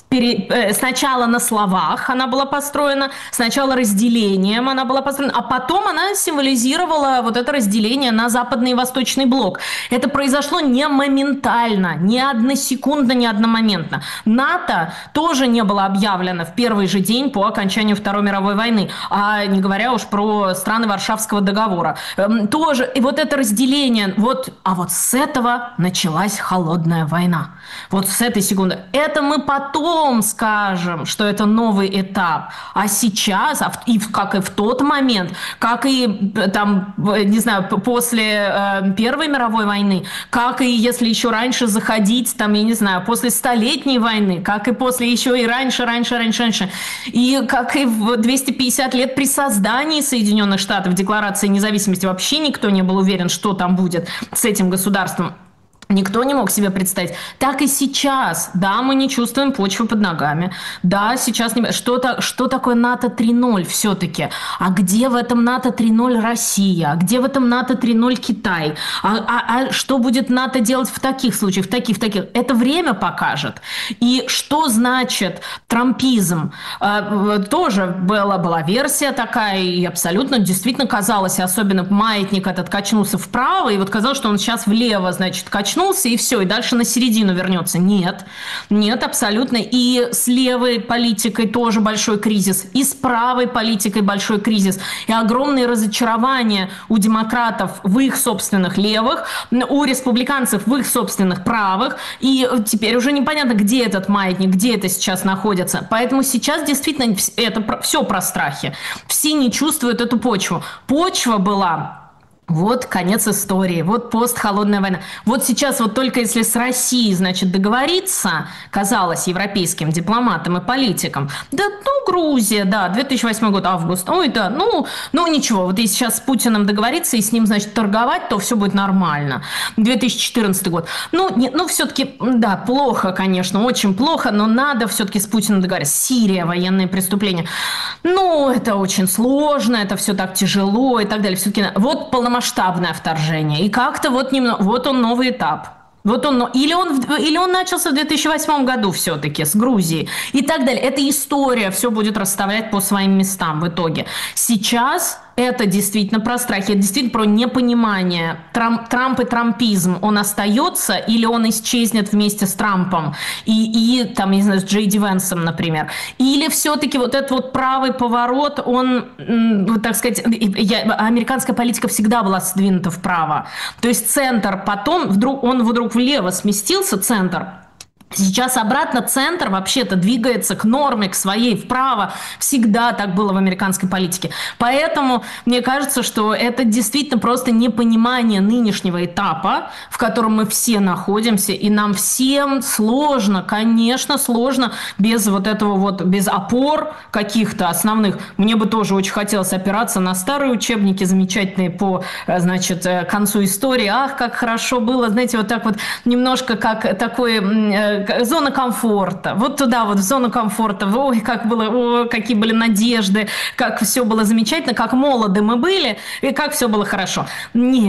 сначала на словах она была построена, сначала разделением она была построена, а потом она символизировала вот это разделение на западный и восточный блок. Это произошло не моментально, не односекундно, не одномоментно. НАТО тоже не было объявлено в первый же день по окончанию Второй мировой войны, а не говоря уж про страны Варшавского договора. Тоже, и вот это разделение, вот, а вот с этого началась холодная война. Вот с этой секунды. Это мы потом скажем, что это новый этап. А сейчас, и как и в тот момент, как и там, не знаю, после э, Первой мировой войны, как и если еще раньше заходить, там, я не знаю, после Столетней войны, как и после еще и раньше, раньше, раньше, раньше. И как и в двести пятьдесят лет при создании Соединенных Штатов, Декларации независимости, вообще никто не был уверен, что там будет с этим государством. Никто не мог себе представить. Так и сейчас. Да, мы не чувствуем почву под ногами. Да, сейчас не... Что, что такое НАТО три ноль все-таки? А где в этом НАТО три ноль Россия? А где в этом НАТО три ноль Китай? А, а, а что будет НАТО делать в таких случаях, в таких, в таких? Это время покажет. И что значит трампизм? А, тоже была, была версия такая, и абсолютно действительно казалось, особенно маятник этот качнулся вправо, и вот казалось, что он сейчас влево, значит, качнулся, и все, и дальше на середину вернется. Нет, нет, абсолютно. И с левой политикой тоже большой кризис, и с правой политикой большой кризис, и огромные разочарования у демократов в их собственных левых, у республиканцев в их собственных правых, и теперь уже непонятно, где этот маятник, где это сейчас находится. Поэтому сейчас действительно это все про страхи. Все не чувствуют эту почву. Почва была... Вот конец истории, вот постхолодная война. Вот сейчас вот только если с Россией, значит, договориться, казалось европейским дипломатам и политикам, да, ну, Грузия, да, две тысячи восьмой год, август, ой, да, ну, ну, ничего, вот если сейчас с Путиным договориться и с ним, значит, торговать, то все будет нормально. две тысячи четырнадцатый год. Ну, не, ну, все-таки, да, плохо, конечно, очень плохо, но надо все-таки с Путиным договориться. Сирия, военные преступления. Ну, это очень сложно, это все так тяжело и так далее. Все-таки вот полномасштабное масштабное вторжение. И как-то вот, немного, вот он новый этап. Вот он, или, он, или он начался в две тысячи восьмом году все-таки с Грузией и так далее. Эта история все будет расставлять по своим местам в итоге. Сейчас это действительно про страхи, это действительно про непонимание. Трамп, Трамп и трампизм, он остается или он исчезнет вместе с Трампом и, и там, не знаю, с Джей Ди Венсом, например. Или все-таки вот этот вот правый поворот, он, так сказать, я, американская политика всегда была сдвинута вправо. То есть центр потом, вдруг, он вдруг влево сместился, центр. Сейчас обратно центр вообще-то двигается к норме, к своей, вправо. Всегда так было в американской политике. Поэтому мне кажется, что это действительно просто непонимание нынешнего этапа, в котором мы все находимся, и нам всем сложно, конечно, сложно без вот этого вот, без опор каких-то основных. Мне бы тоже очень хотелось опираться на старые учебники замечательные по, значит, концу истории. Ах, как хорошо было, знаете, вот так вот немножко как такой... Зона комфорта. Вот туда вот, в зону комфорта. Ой, как было, ой, какие были надежды, как все было замечательно, как молоды мы были, и как все было хорошо. Нет.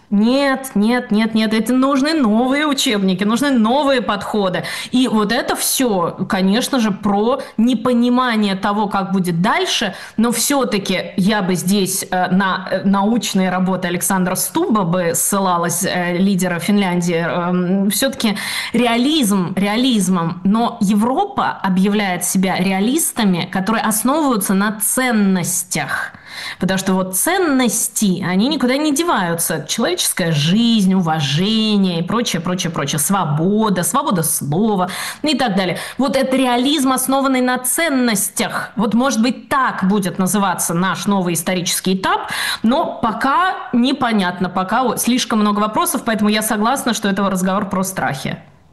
Нет, нет, нет, нет, это нужны новые учебники, нужны новые подходы. И вот это все, конечно же, про непонимание того, как будет дальше, но все-таки я бы здесь на научные работы Александра Стуба бы ссылалась, лидера Финляндии. Все-таки реализм реализмом, но Европа объявляет себя реалистами, которые основываются на ценностях. Потому что вот ценности, они никуда не деваются. Человеческая жизнь, уважение и прочее, прочее, прочее. Свобода, свобода слова и так далее. Вот это реализм, основанный на ценностях. Вот, может быть, так будет называться наш новый исторический этап, но пока непонятно, пока слишком много вопросов, поэтому я согласна, что это разговор про страхи.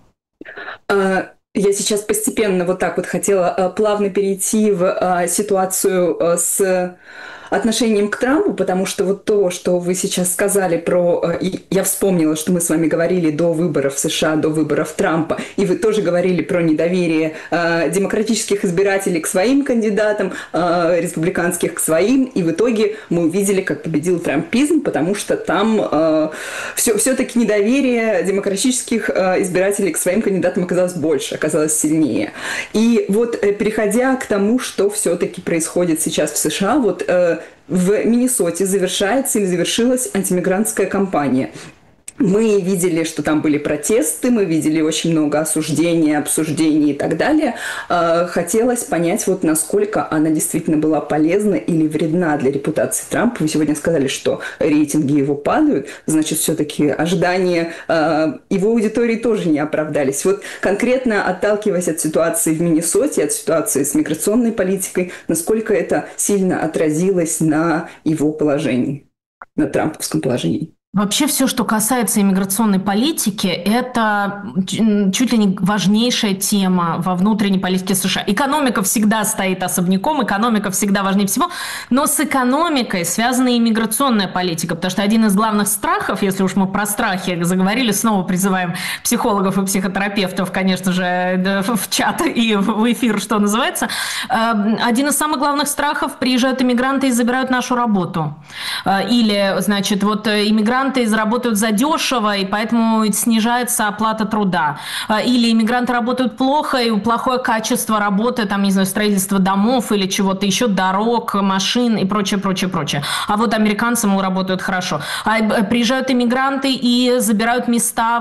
Я сейчас постепенно вот так вот хотела плавно перейти в ситуацию с отношением к Трампу, потому что вот то, что вы сейчас сказали про... Я вспомнила, что мы с вами говорили до выборов в США, до выборов Трампа, и вы тоже говорили про недоверие э, демократических избирателей к своим кандидатам, э, республиканских к своим, и в итоге мы увидели, как победил трампизм, потому что там э, все, все-таки недоверие демократических э, избирателей к своим кандидатам оказалось больше, оказалось сильнее. И вот э, переходя к тому, что все-таки происходит сейчас в США, вот э, в Миннесоте завершается или завершилась антимигрантская кампания. Мы видели, что там были протесты, мы видели очень много осуждений, обсуждений и так далее. Хотелось понять, вот насколько она действительно была полезна или вредна для репутации Трампа. Вы сегодня сказали, что рейтинги его падают, значит, все-таки ожидания его аудитории тоже не оправдались. Вот конкретно отталкиваясь от ситуации в Миннесоте, от ситуации с миграционной политикой, насколько это сильно отразилось на его положении, на трамповском положении? Вообще все, что касается иммиграционной политики, это чуть ли не важнейшая тема во внутренней политике США. Экономика всегда стоит особняком, экономика всегда важнее всего, но с экономикой связана и иммиграционная политика, потому что один из главных страхов, если уж мы про страхи заговорили, снова призываем психологов и психотерапевтов, конечно же, в чат и в эфир, что называется, один из самых главных страхов – приезжают иммигранты и забирают нашу работу. Или, значит, вот иммигранты заработают задешево, и поэтому снижается оплата труда. Или иммигранты работают плохо, и плохое качество работы, там, не знаю, строительство домов или чего-то еще, дорог, машин и прочее, прочее, прочее. А вот американцы, мол, работают хорошо. А приезжают иммигранты и забирают места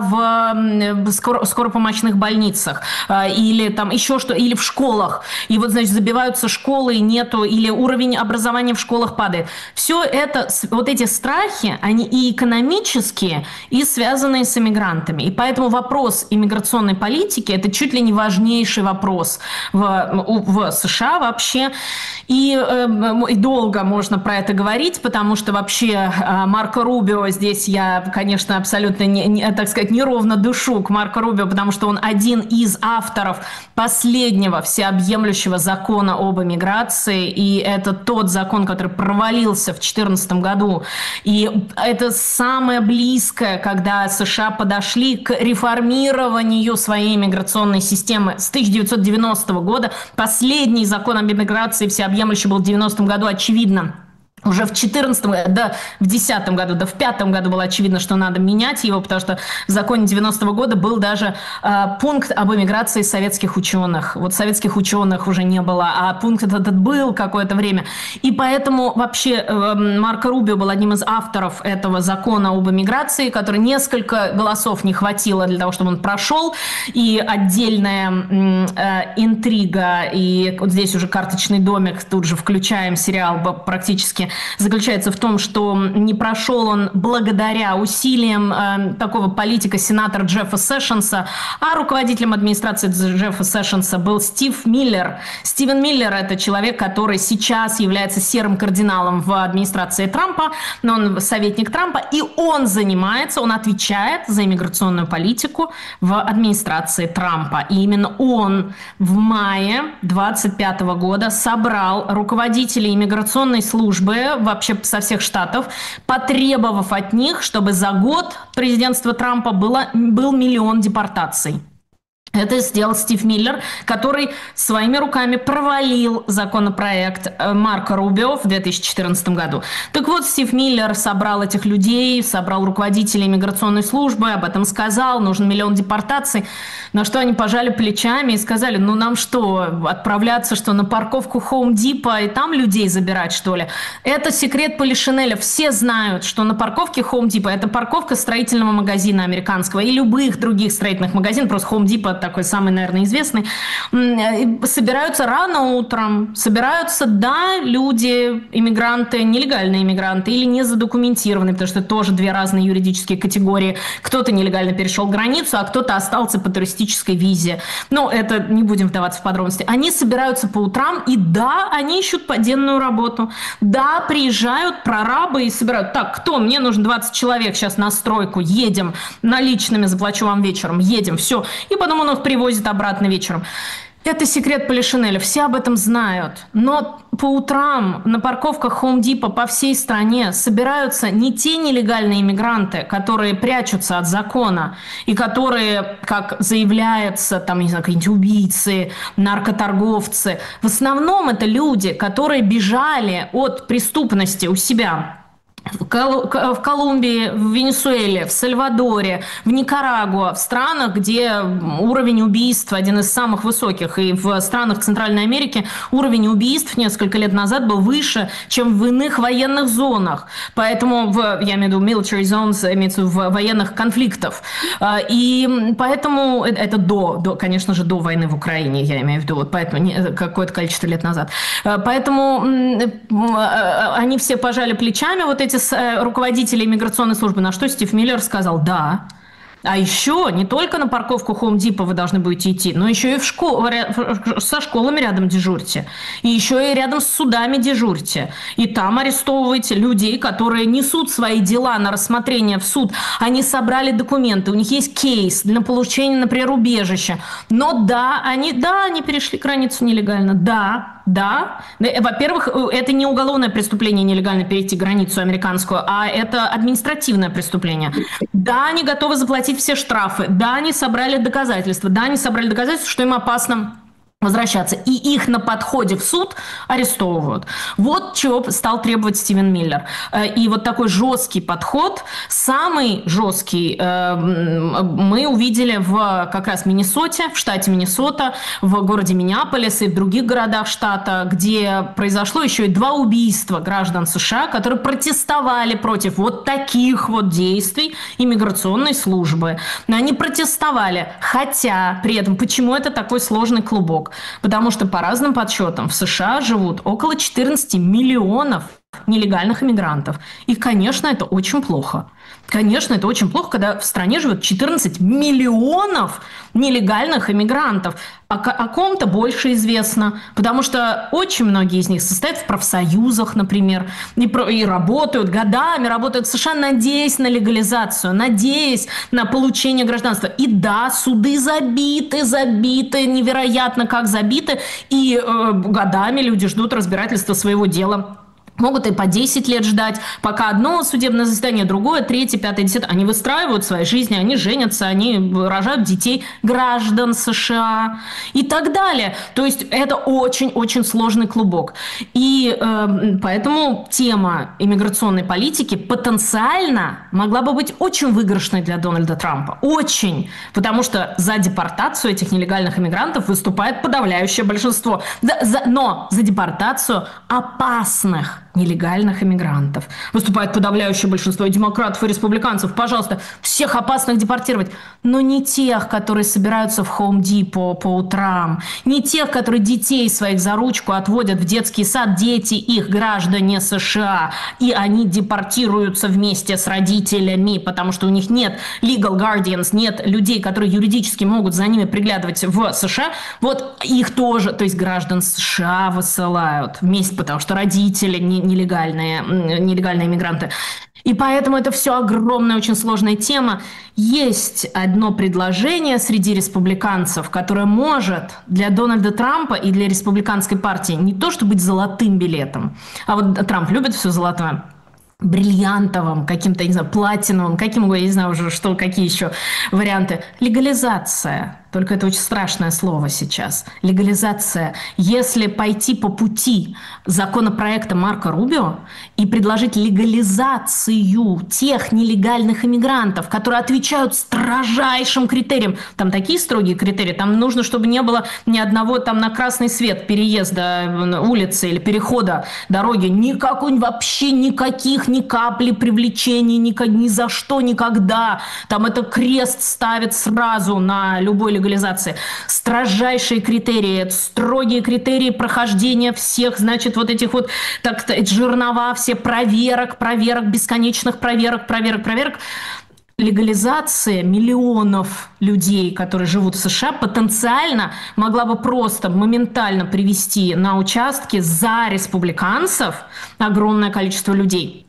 в скоропомощных больницах. Или там еще что, или в школах. И вот, значит, забиваются школы, и нету, или уровень образования в школах падает. Все это, вот эти страхи, они и экономические, и связанные с иммигрантами. И поэтому вопрос иммиграционной политики – это чуть ли не важнейший вопрос в, в США вообще. И, и долго можно про это говорить, потому что вообще Марко Рубио, здесь я, конечно, абсолютно, не, не, так сказать, неровно дышу к Марко Рубио, потому что он один из авторов последнего всеобъемлющего закона об иммиграции, и это тот закон, который провалился в две тысячи четырнадцатом году. И это самое близкое, когда США подошли к реформированию своей миграционной системы с тысяча девятьсот девяностого года. Последний закон об иммиграции всеобъемлющий был в девяностом году, очевидно. Уже в четырнадцатом, да, в десятом году, да в пятом году было очевидно, что надо менять его, потому что в законе девяностого года был даже э, пункт об эмиграции советских ученых. Вот советских ученых уже не было, а пункт этот был какое-то время. И поэтому вообще э, Марко Рубио был одним из авторов этого закона об эмиграции, который несколько голосов не хватило для того, чтобы он прошел. И отдельная э, интрига, и вот здесь уже карточный домик, тут же включаем сериал практически, заключается в том, что не прошел он благодаря усилиям э, такого политика, сенатора Джеффа Сэшенса, а руководителем администрации Джеффа Сэшенса был Стив Миллер. Стивен Миллер – это человек, который сейчас является серым кардиналом в администрации Трампа, но он советник Трампа, и он занимается, он отвечает за иммиграционную политику в администрации Трампа. И именно он в мае двадцать пятого года собрал руководителей иммиграционной службы вообще со всех штатов, потребовав от них, чтобы за год президентства Трампа было, был миллион депортаций. Это сделал Стив Миллер, который своими руками провалил законопроект Марко Рубио в две тысячи четырнадцатом году. Так вот, Стив Миллер собрал этих людей, собрал руководителей миграционной службы, об этом сказал, нужен миллион депортаций. На что они пожали плечами и сказали, ну нам что, отправляться что, на парковку Home Depot и там людей забирать, что ли? Это секрет Полишинеля. Все знают, что на парковке Home Depot, это парковка строительного магазина американского и любых других строительных магазинов, просто Home Depot такой самый, наверное, известный, собираются рано утром, собираются, да, люди, иммигранты, нелегальные иммигранты или незадокументированные, потому что это тоже две разные юридические категории. Кто-то нелегально перешел границу, а кто-то остался по туристической визе. Но это не будем вдаваться в подробности. Они собираются по утрам, и да, они ищут поденную работу. Да, приезжают прорабы и собирают. Так, кто? Мне нужно двадцать человек сейчас на стройку. Едем. Наличными заплачу вам вечером. Едем. Все. И потом он их привозит обратно вечером. Это секрет Полишинеля. Все об этом знают. Но по утрам на парковках Home Depot по всей стране собираются не те нелегальные иммигранты, которые прячутся от закона и которые, как заявляется, там, не знаю, какие-нибудь убийцы, наркоторговцы. В основном это люди, которые бежали от преступности у себя. В Колумбии, в Венесуэле, в Сальвадоре, в Никарагуа, в странах, где уровень убийств один из самых высоких, и в странах Центральной Америки уровень убийств несколько лет назад был выше, чем в иных военных зонах. Поэтому, в, я имею в виду military zones, имеется в виду военных конфликтов. И поэтому, это до, до, конечно же, до войны в Украине, я имею в виду, поэтому какое-то количество лет назад. Поэтому они все пожали плечами, вот эти руководителей миграционной службы, на что Стив Миллер сказал: да. А еще не только на парковку Home Depot вы должны будете идти, но еще и в школ... со школами рядом дежурьте. И еще и рядом с судами дежурьте. И там арестовывайте людей, которые несут свои дела на рассмотрение в суд. Они собрали документы, у них есть кейс для получения, например, убежища. Но да, они, да, они перешли границу нелегально. Да, да. Во-первых, это не уголовное преступление нелегально перейти границу американскую, а это административное преступление. Да, они готовы заплатить все штрафы. Да, они собрали доказательства. Да, они собрали доказательства, что им опасно возвращаться. И их на подходе в суд арестовывают. Вот чего стал требовать Стивен Миллер. И вот такой жесткий подход, самый жесткий, мы увидели в как раз Миннесоте, в штате Миннесота, в городе Миннеаполис и в других городах штата, где произошло еще и два убийства граждан США, которые протестовали против вот таких вот действий иммиграционной службы. Но они протестовали, хотя при этом, почему это такой сложный клубок? Потому что по разным подсчетам в США живут около четырнадцати миллионов нелегальных иммигрантов. И, конечно, это очень плохо. Конечно, это очень плохо, когда в стране живет четырнадцать миллионов нелегальных иммигрантов. О, о ком-то больше известно, потому что очень многие из них состоят в профсоюзах, например, и, про, и работают годами, работают в США, надеясь на легализацию, надеясь на получение гражданства. И да, суды забиты, забиты, невероятно как забиты, и э, годами люди ждут разбирательства своего дела. Могут и по десять лет ждать, пока одно судебное заседание, другое, третье, пятое, десятое. Они выстраивают свои жизни, они женятся, они рожают детей, граждан США и так далее. То есть это очень-очень сложный клубок. И э, поэтому тема иммиграционной политики потенциально могла бы быть очень выигрышной для Дональда Трампа. Очень. Потому что за депортацию этих нелегальных иммигрантов выступает подавляющее большинство. За, за, но за депортацию опасных нелегальных иммигрантов выступает подавляющее большинство и демократов, и республиканцев. Пожалуйста, всех опасных депортировать. Но не тех, которые собираются в Home Depot по утрам. Не тех, которые детей своих за ручку отводят в детский сад. Дети их граждане США. И они депортируются вместе с родителями, потому что у них нет legal guardians, нет людей, которые юридически могут за ними приглядывать в США. Вот их тоже, то есть граждан США высылают вместе, потому что родители не нелегальные, нелегальные иммигранты. И поэтому это все огромная, очень сложная тема. Есть одно предложение среди республиканцев, которое может для Дональда Трампа и для республиканской партии не то, чтобы быть золотым билетом, а вот Трамп любит все золотое, бриллиантовым, каким-то, не знаю, платиновым, каким, я не знаю уже, что, какие еще варианты. Легализация. только это очень страшное слово сейчас. Легализация. Если пойти по пути законопроекта Марко Рубио и предложить легализацию тех нелегальных иммигрантов, которые отвечают строжайшим критериям, там такие строгие критерии, там нужно, чтобы не было ни одного там на красный свет переезда улицы или перехода дороги, никакой вообще никаких, ни капли привлечения, ни, ни за что, никогда. Там это крест ставит сразу на любой легализации. Строжайшие критерии, строгие критерии прохождения всех, значит, вот этих вот так сказать, жернова, все проверок, проверок, бесконечных проверок, проверок, проверок. Легализация миллионов людей, которые живут в США, потенциально могла бы просто моментально привести на участки за республиканцев огромное количество людей.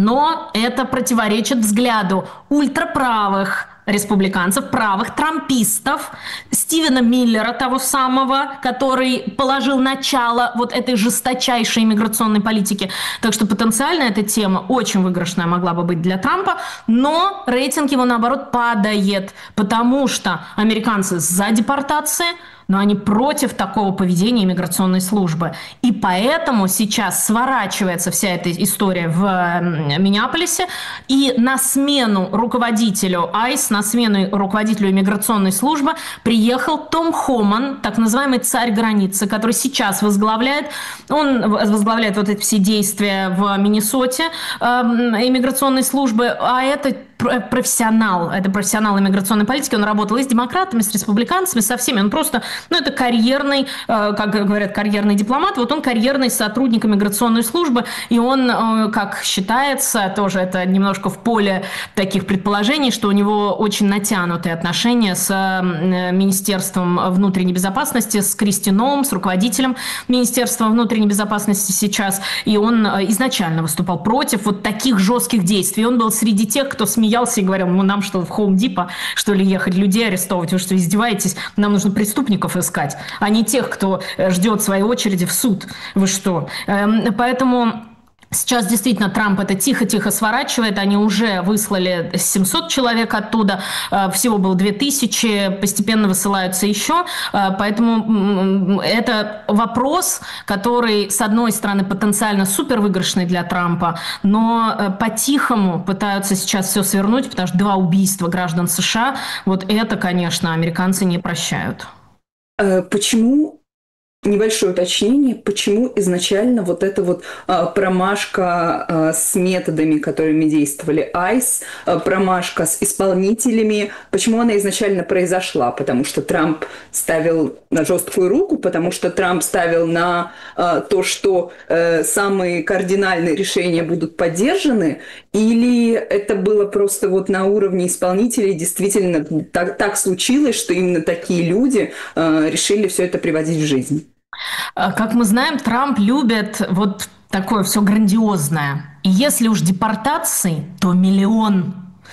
Но это противоречит взгляду ультраправых республиканцев, правых трампистов, Стивена Миллера, того самого, который положил начало вот этой жесточайшей иммиграционной политике. Так что потенциально эта тема очень выигрышная могла бы быть для Трампа, но рейтинг его, наоборот, падает, потому что американцы за депортации, но они против такого поведения иммиграционной службы. И поэтому сейчас сворачивается вся эта история в Миннеаполисе, и на смену руководителю айс, на смену руководителю иммиграционной службы приехал Том Хоман, так называемый царь границы, который сейчас возглавляет, он возглавляет вот эти все действия в Миннесоте э, иммиграционной службы, а это профессионал, это профессионал иммиграционной политики, он работал и с демократами, с республиканцами, со всеми, он просто, ну, это карьерный, как говорят, карьерный дипломат, вот он карьерный сотрудник иммиграционной службы, и он, как считается, тоже это немножко в поле таких предположений, что у него очень натянутые отношения с Министерством внутренней безопасности, с Кристи Ноум, с руководителем Министерства внутренней безопасности сейчас, и он изначально выступал против вот таких жестких действий, он был среди тех, кто смеялся и говорил, ну нам что, в Хоум Депо, что ли, ехать, людей арестовывать, вы что, издеваетесь? Нам нужно преступников искать, а не тех, кто ждет своей очереди в суд. Вы что? Поэтому сейчас действительно Трамп это тихо-тихо сворачивает, они уже выслали семьсот человек оттуда, всего было две тысячи, постепенно высылаются еще, поэтому это вопрос, который, с одной стороны, потенциально супервыигрышный для Трампа, но по-тихому пытаются сейчас все свернуть, потому что два убийства граждан США, вот это, конечно, американцы не прощают. Почему? Небольшое уточнение, почему изначально вот эта вот а, промашка а, с методами, которыми действовали айс, а, промашка с исполнителями, почему она изначально произошла? Потому что Трамп ставил на жесткую руку, потому что Трамп ставил на а, то, что а, самые кардинальные решения будут поддержаны, или это было просто вот на уровне исполнителей действительно так, так случилось, что именно такие люди а, решили все это приводить в жизнь? Как мы знаем, Трамп любит вот такое все грандиозное. И если уж депортации, то миллион.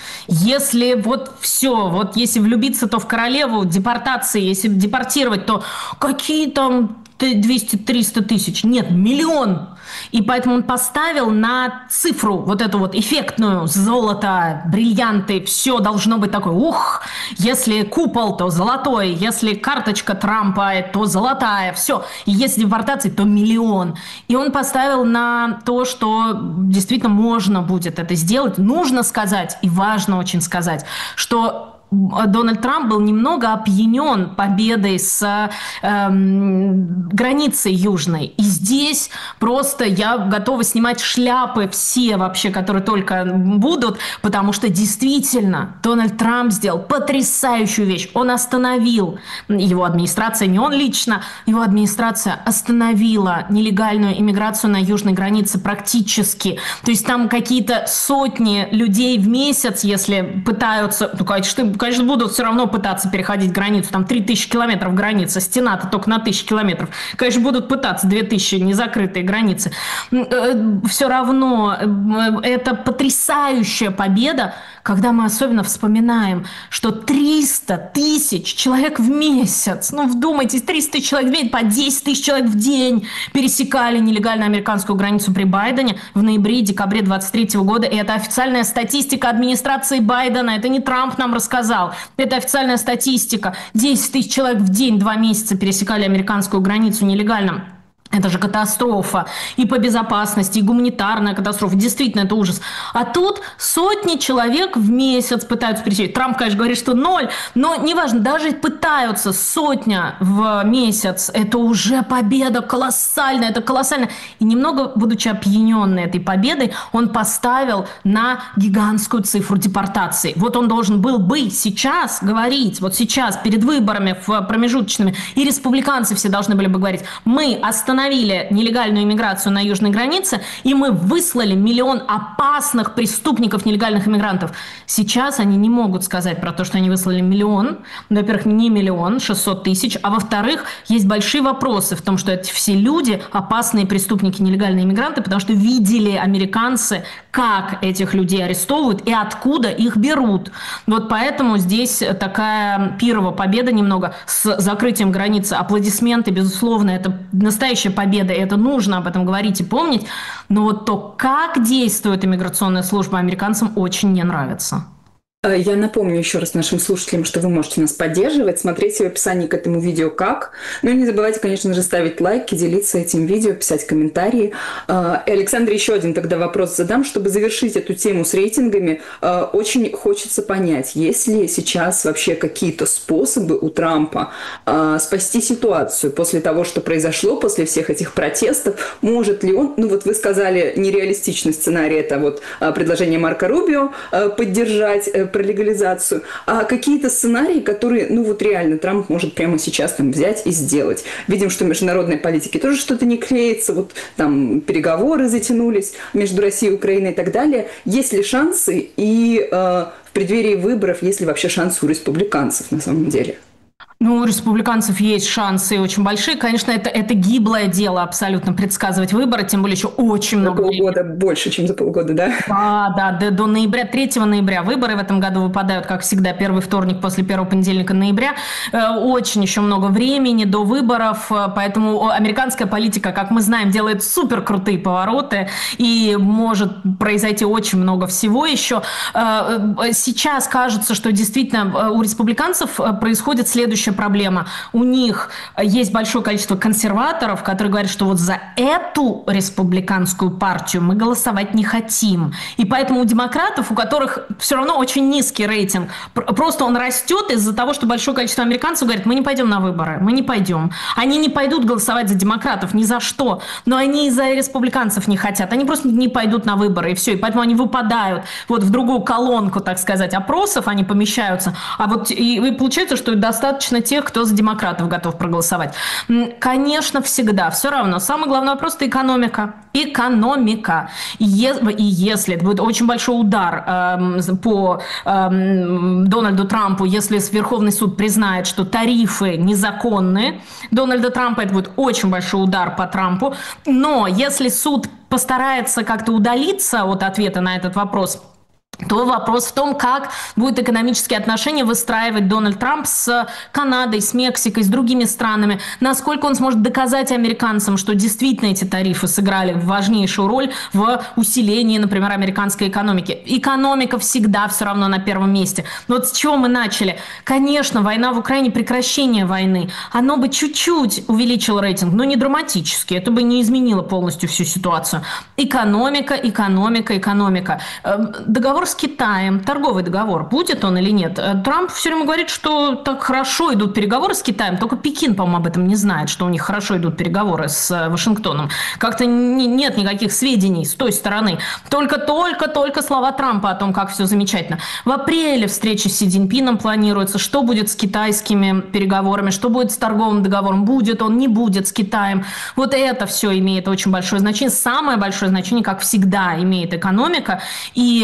Если вот все, вот если влюбиться, то в королеву, депортации, если депортировать, то какие там двести-триста тысяч? Нет, миллион. И поэтому он поставил на цифру вот эту вот эффектную: золото, бриллианты, все должно быть такое. Ух, если купол, то золотой, если карточка Трампа, то золотая, все. И если депортации, то миллион. И он поставил на то, что действительно можно будет это сделать. Нужно сказать, и важно очень сказать, что Дональд Трамп был немного опьянен победой с э, границей южной. И здесь просто я готова снимать шляпы все вообще, которые только будут, потому что действительно Дональд Трамп сделал потрясающую вещь. Он остановил, его администрация, не он лично, его администрация остановила нелегальную иммиграцию на южной границе практически. То есть там какие-то сотни людей в месяц, если пытаются, ну, конечно, конечно, будут все равно пытаться переходить границу, там три тысячи километров граница, стена-то только на тысячу километров, конечно, будут пытаться две тысячи незакрытые границы. Все равно это потрясающая победа, когда мы особенно вспоминаем, что триста тысяч человек в месяц, ну вдумайтесь, триста тысяч человек в месяц, по десять тысяч человек в день пересекали нелегально американскую границу при Байдене в ноябре и декабре двадцать третьего года. И это официальная статистика администрации Байдена, это не Трамп нам рассказал, это официальная статистика. десять тысяч человек в день два месяца пересекали американскую границу нелегально. Это же катастрофа и по безопасности, и гуманитарная катастрофа. Действительно, это ужас. А тут сотни человек в месяц пытаются пересечь. Трамп, конечно, говорит, что ноль, но неважно, даже пытаются сотня в месяц. Это уже победа колоссальная, это колоссально. И немного, будучи опьяненной этой победой, он поставил на гигантскую цифру депортаций. Вот он должен был бы сейчас говорить, вот сейчас, перед выборами в промежуточными, и республиканцы все должны были бы говорить, мы остановили нелегальную иммиграцию на южной границе, и мы выслали миллион опасных преступников, нелегальных иммигрантов. Сейчас они не могут сказать про то, что они выслали миллион. Во-первых, не миллион, шестьсот тысяч. А во-вторых, есть большие вопросы в том, что эти все люди опасные преступники, нелегальные иммигранты, потому что видели американцы, как этих людей арестовывают и откуда их берут. Вот поэтому здесь такая пирова победа немного с закрытием границы. Аплодисменты, безусловно, это настоящая победа, и это нужно об этом говорить и помнить. Но вот то, как действует иммиграционная служба, американцам очень не нравится. Я напомню еще раз нашим слушателям, что вы можете нас поддерживать, смотреть в описании к этому видео как. Ну и не забывайте, конечно же, ставить лайки, делиться этим видео, писать комментарии. И, Александр, еще один тогда вопрос задам, чтобы завершить эту тему с рейтингами. Очень хочется понять, есть ли сейчас вообще какие-то способы у Трампа спасти ситуацию после того, что произошло, после всех этих протестов. Может ли он, ну вот вы сказали, нереалистичный сценарий, это вот предложение Марко Рубио поддержать про легализацию, а какие-то сценарии, которые, ну вот реально Трамп может прямо сейчас там взять и сделать. Видим, что в международной политике тоже что-то не клеится, вот там переговоры затянулись между Россией и Украиной и так далее. Есть ли шансы и э, в преддверии выборов, есть ли вообще шансы у республиканцев на самом деле? Ну, у республиканцев есть шансы очень большие. Конечно, это, это гиблое дело абсолютно предсказывать выборы, тем более еще очень много времени. За полгода больше, чем за полгода, да? Да, да, до, до ноября, третьего ноября. Выборы в этом году выпадают, как всегда, первый вторник после первого понедельника ноября. Очень еще много времени до выборов, поэтому американская политика, как мы знаем, делает супер крутые повороты, и может произойти очень много всего еще. Сейчас кажется, что действительно у республиканцев происходит следующее проблема. У них есть большое количество консерваторов, которые говорят, что вот за эту республиканскую партию мы голосовать не хотим. И поэтому у демократов, у которых все равно очень низкий рейтинг, просто он растет из-за того, что большое количество американцев говорит, мы не пойдем на выборы, мы не пойдем. Они не пойдут голосовать за демократов ни за что, но они из-за республиканцев не хотят. Они просто не пойдут на выборы, и все. И поэтому они выпадают вот в другую колонку, так сказать, опросов, они помещаются. А вот и, и получается, что достаточно тех, кто за демократов готов проголосовать. Конечно, всегда. Все равно. Самый главный вопрос – это экономика. Экономика. И, и если это будет очень большой удар э, по э, Дональду Трампу, если Верховный суд признает, что тарифы незаконны, Дональда Трампа, это будет очень большой удар по Трампу. Но если суд постарается как-то удалиться от ответа на этот вопрос, то вопрос в том, как будут экономические отношения выстраивать Дональд Трамп с Канадой, с Мексикой, с другими странами. Насколько он сможет доказать американцам, что действительно эти тарифы сыграли важнейшую роль в усилении, например, американской экономики. Экономика всегда все равно на первом месте. Но вот с чего мы начали? Конечно, война в Украине, прекращение войны, оно бы чуть-чуть увеличило рейтинг, но не драматически. Это бы не изменило полностью всю ситуацию. Экономика, экономика, экономика. Договор с Китаем, торговый договор, будет он или нет? Трамп все время говорит, что так хорошо идут переговоры с Китаем, только Пекин, по-моему, об этом не знает, что у них хорошо идут переговоры с Вашингтоном. Как-то не, нет никаких сведений с той стороны. Только-только-только слова Трампа о том, как все замечательно. В апреле встреча с Си Цзиньпином планируется. Что будет с китайскими переговорами? Что будет с торговым договором? Будет он, не будет с Китаем? Вот это все имеет очень большое значение. Самое большое значение, как всегда, имеет экономика. И здесь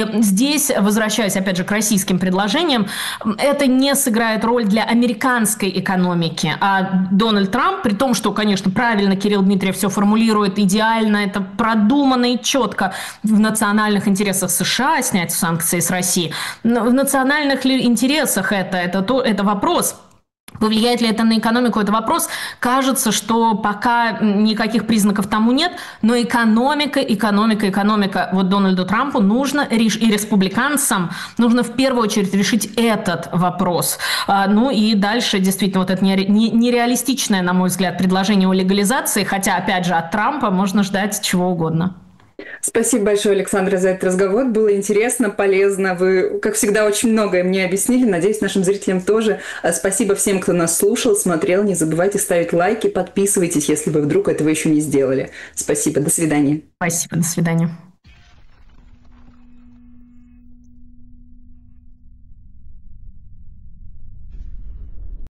здесь, возвращаясь опять же к российским предложениям, это не сыграет роль для американской экономики. А Дональд Трамп, при том, что, конечно, правильно Кирилл Дмитриев все формулирует, идеально, это продумано и четко в национальных интересах США снять санкции с России. Но в национальных ли интересах это, это, то, это вопрос. Повлияет ли это на экономику, это вопрос. Кажется, что пока никаких признаков тому нет, но экономика, экономика, экономика. Вот Дональду Трампу нужно, и республиканцам нужно в первую очередь решить этот вопрос. Ну и дальше действительно вот это нереалистичное, на мой взгляд, предложение о легализации, хотя, опять же, от Трампа можно ждать чего угодно. Спасибо большое, Александра, за этот разговор. Было интересно, полезно. Вы, как всегда, очень многое мне объяснили. Надеюсь, нашим зрителям тоже. Спасибо всем, кто нас слушал, смотрел. Не забывайте ставить лайки, подписывайтесь, если вы вдруг этого еще не сделали. Спасибо. До свидания. Спасибо. До свидания.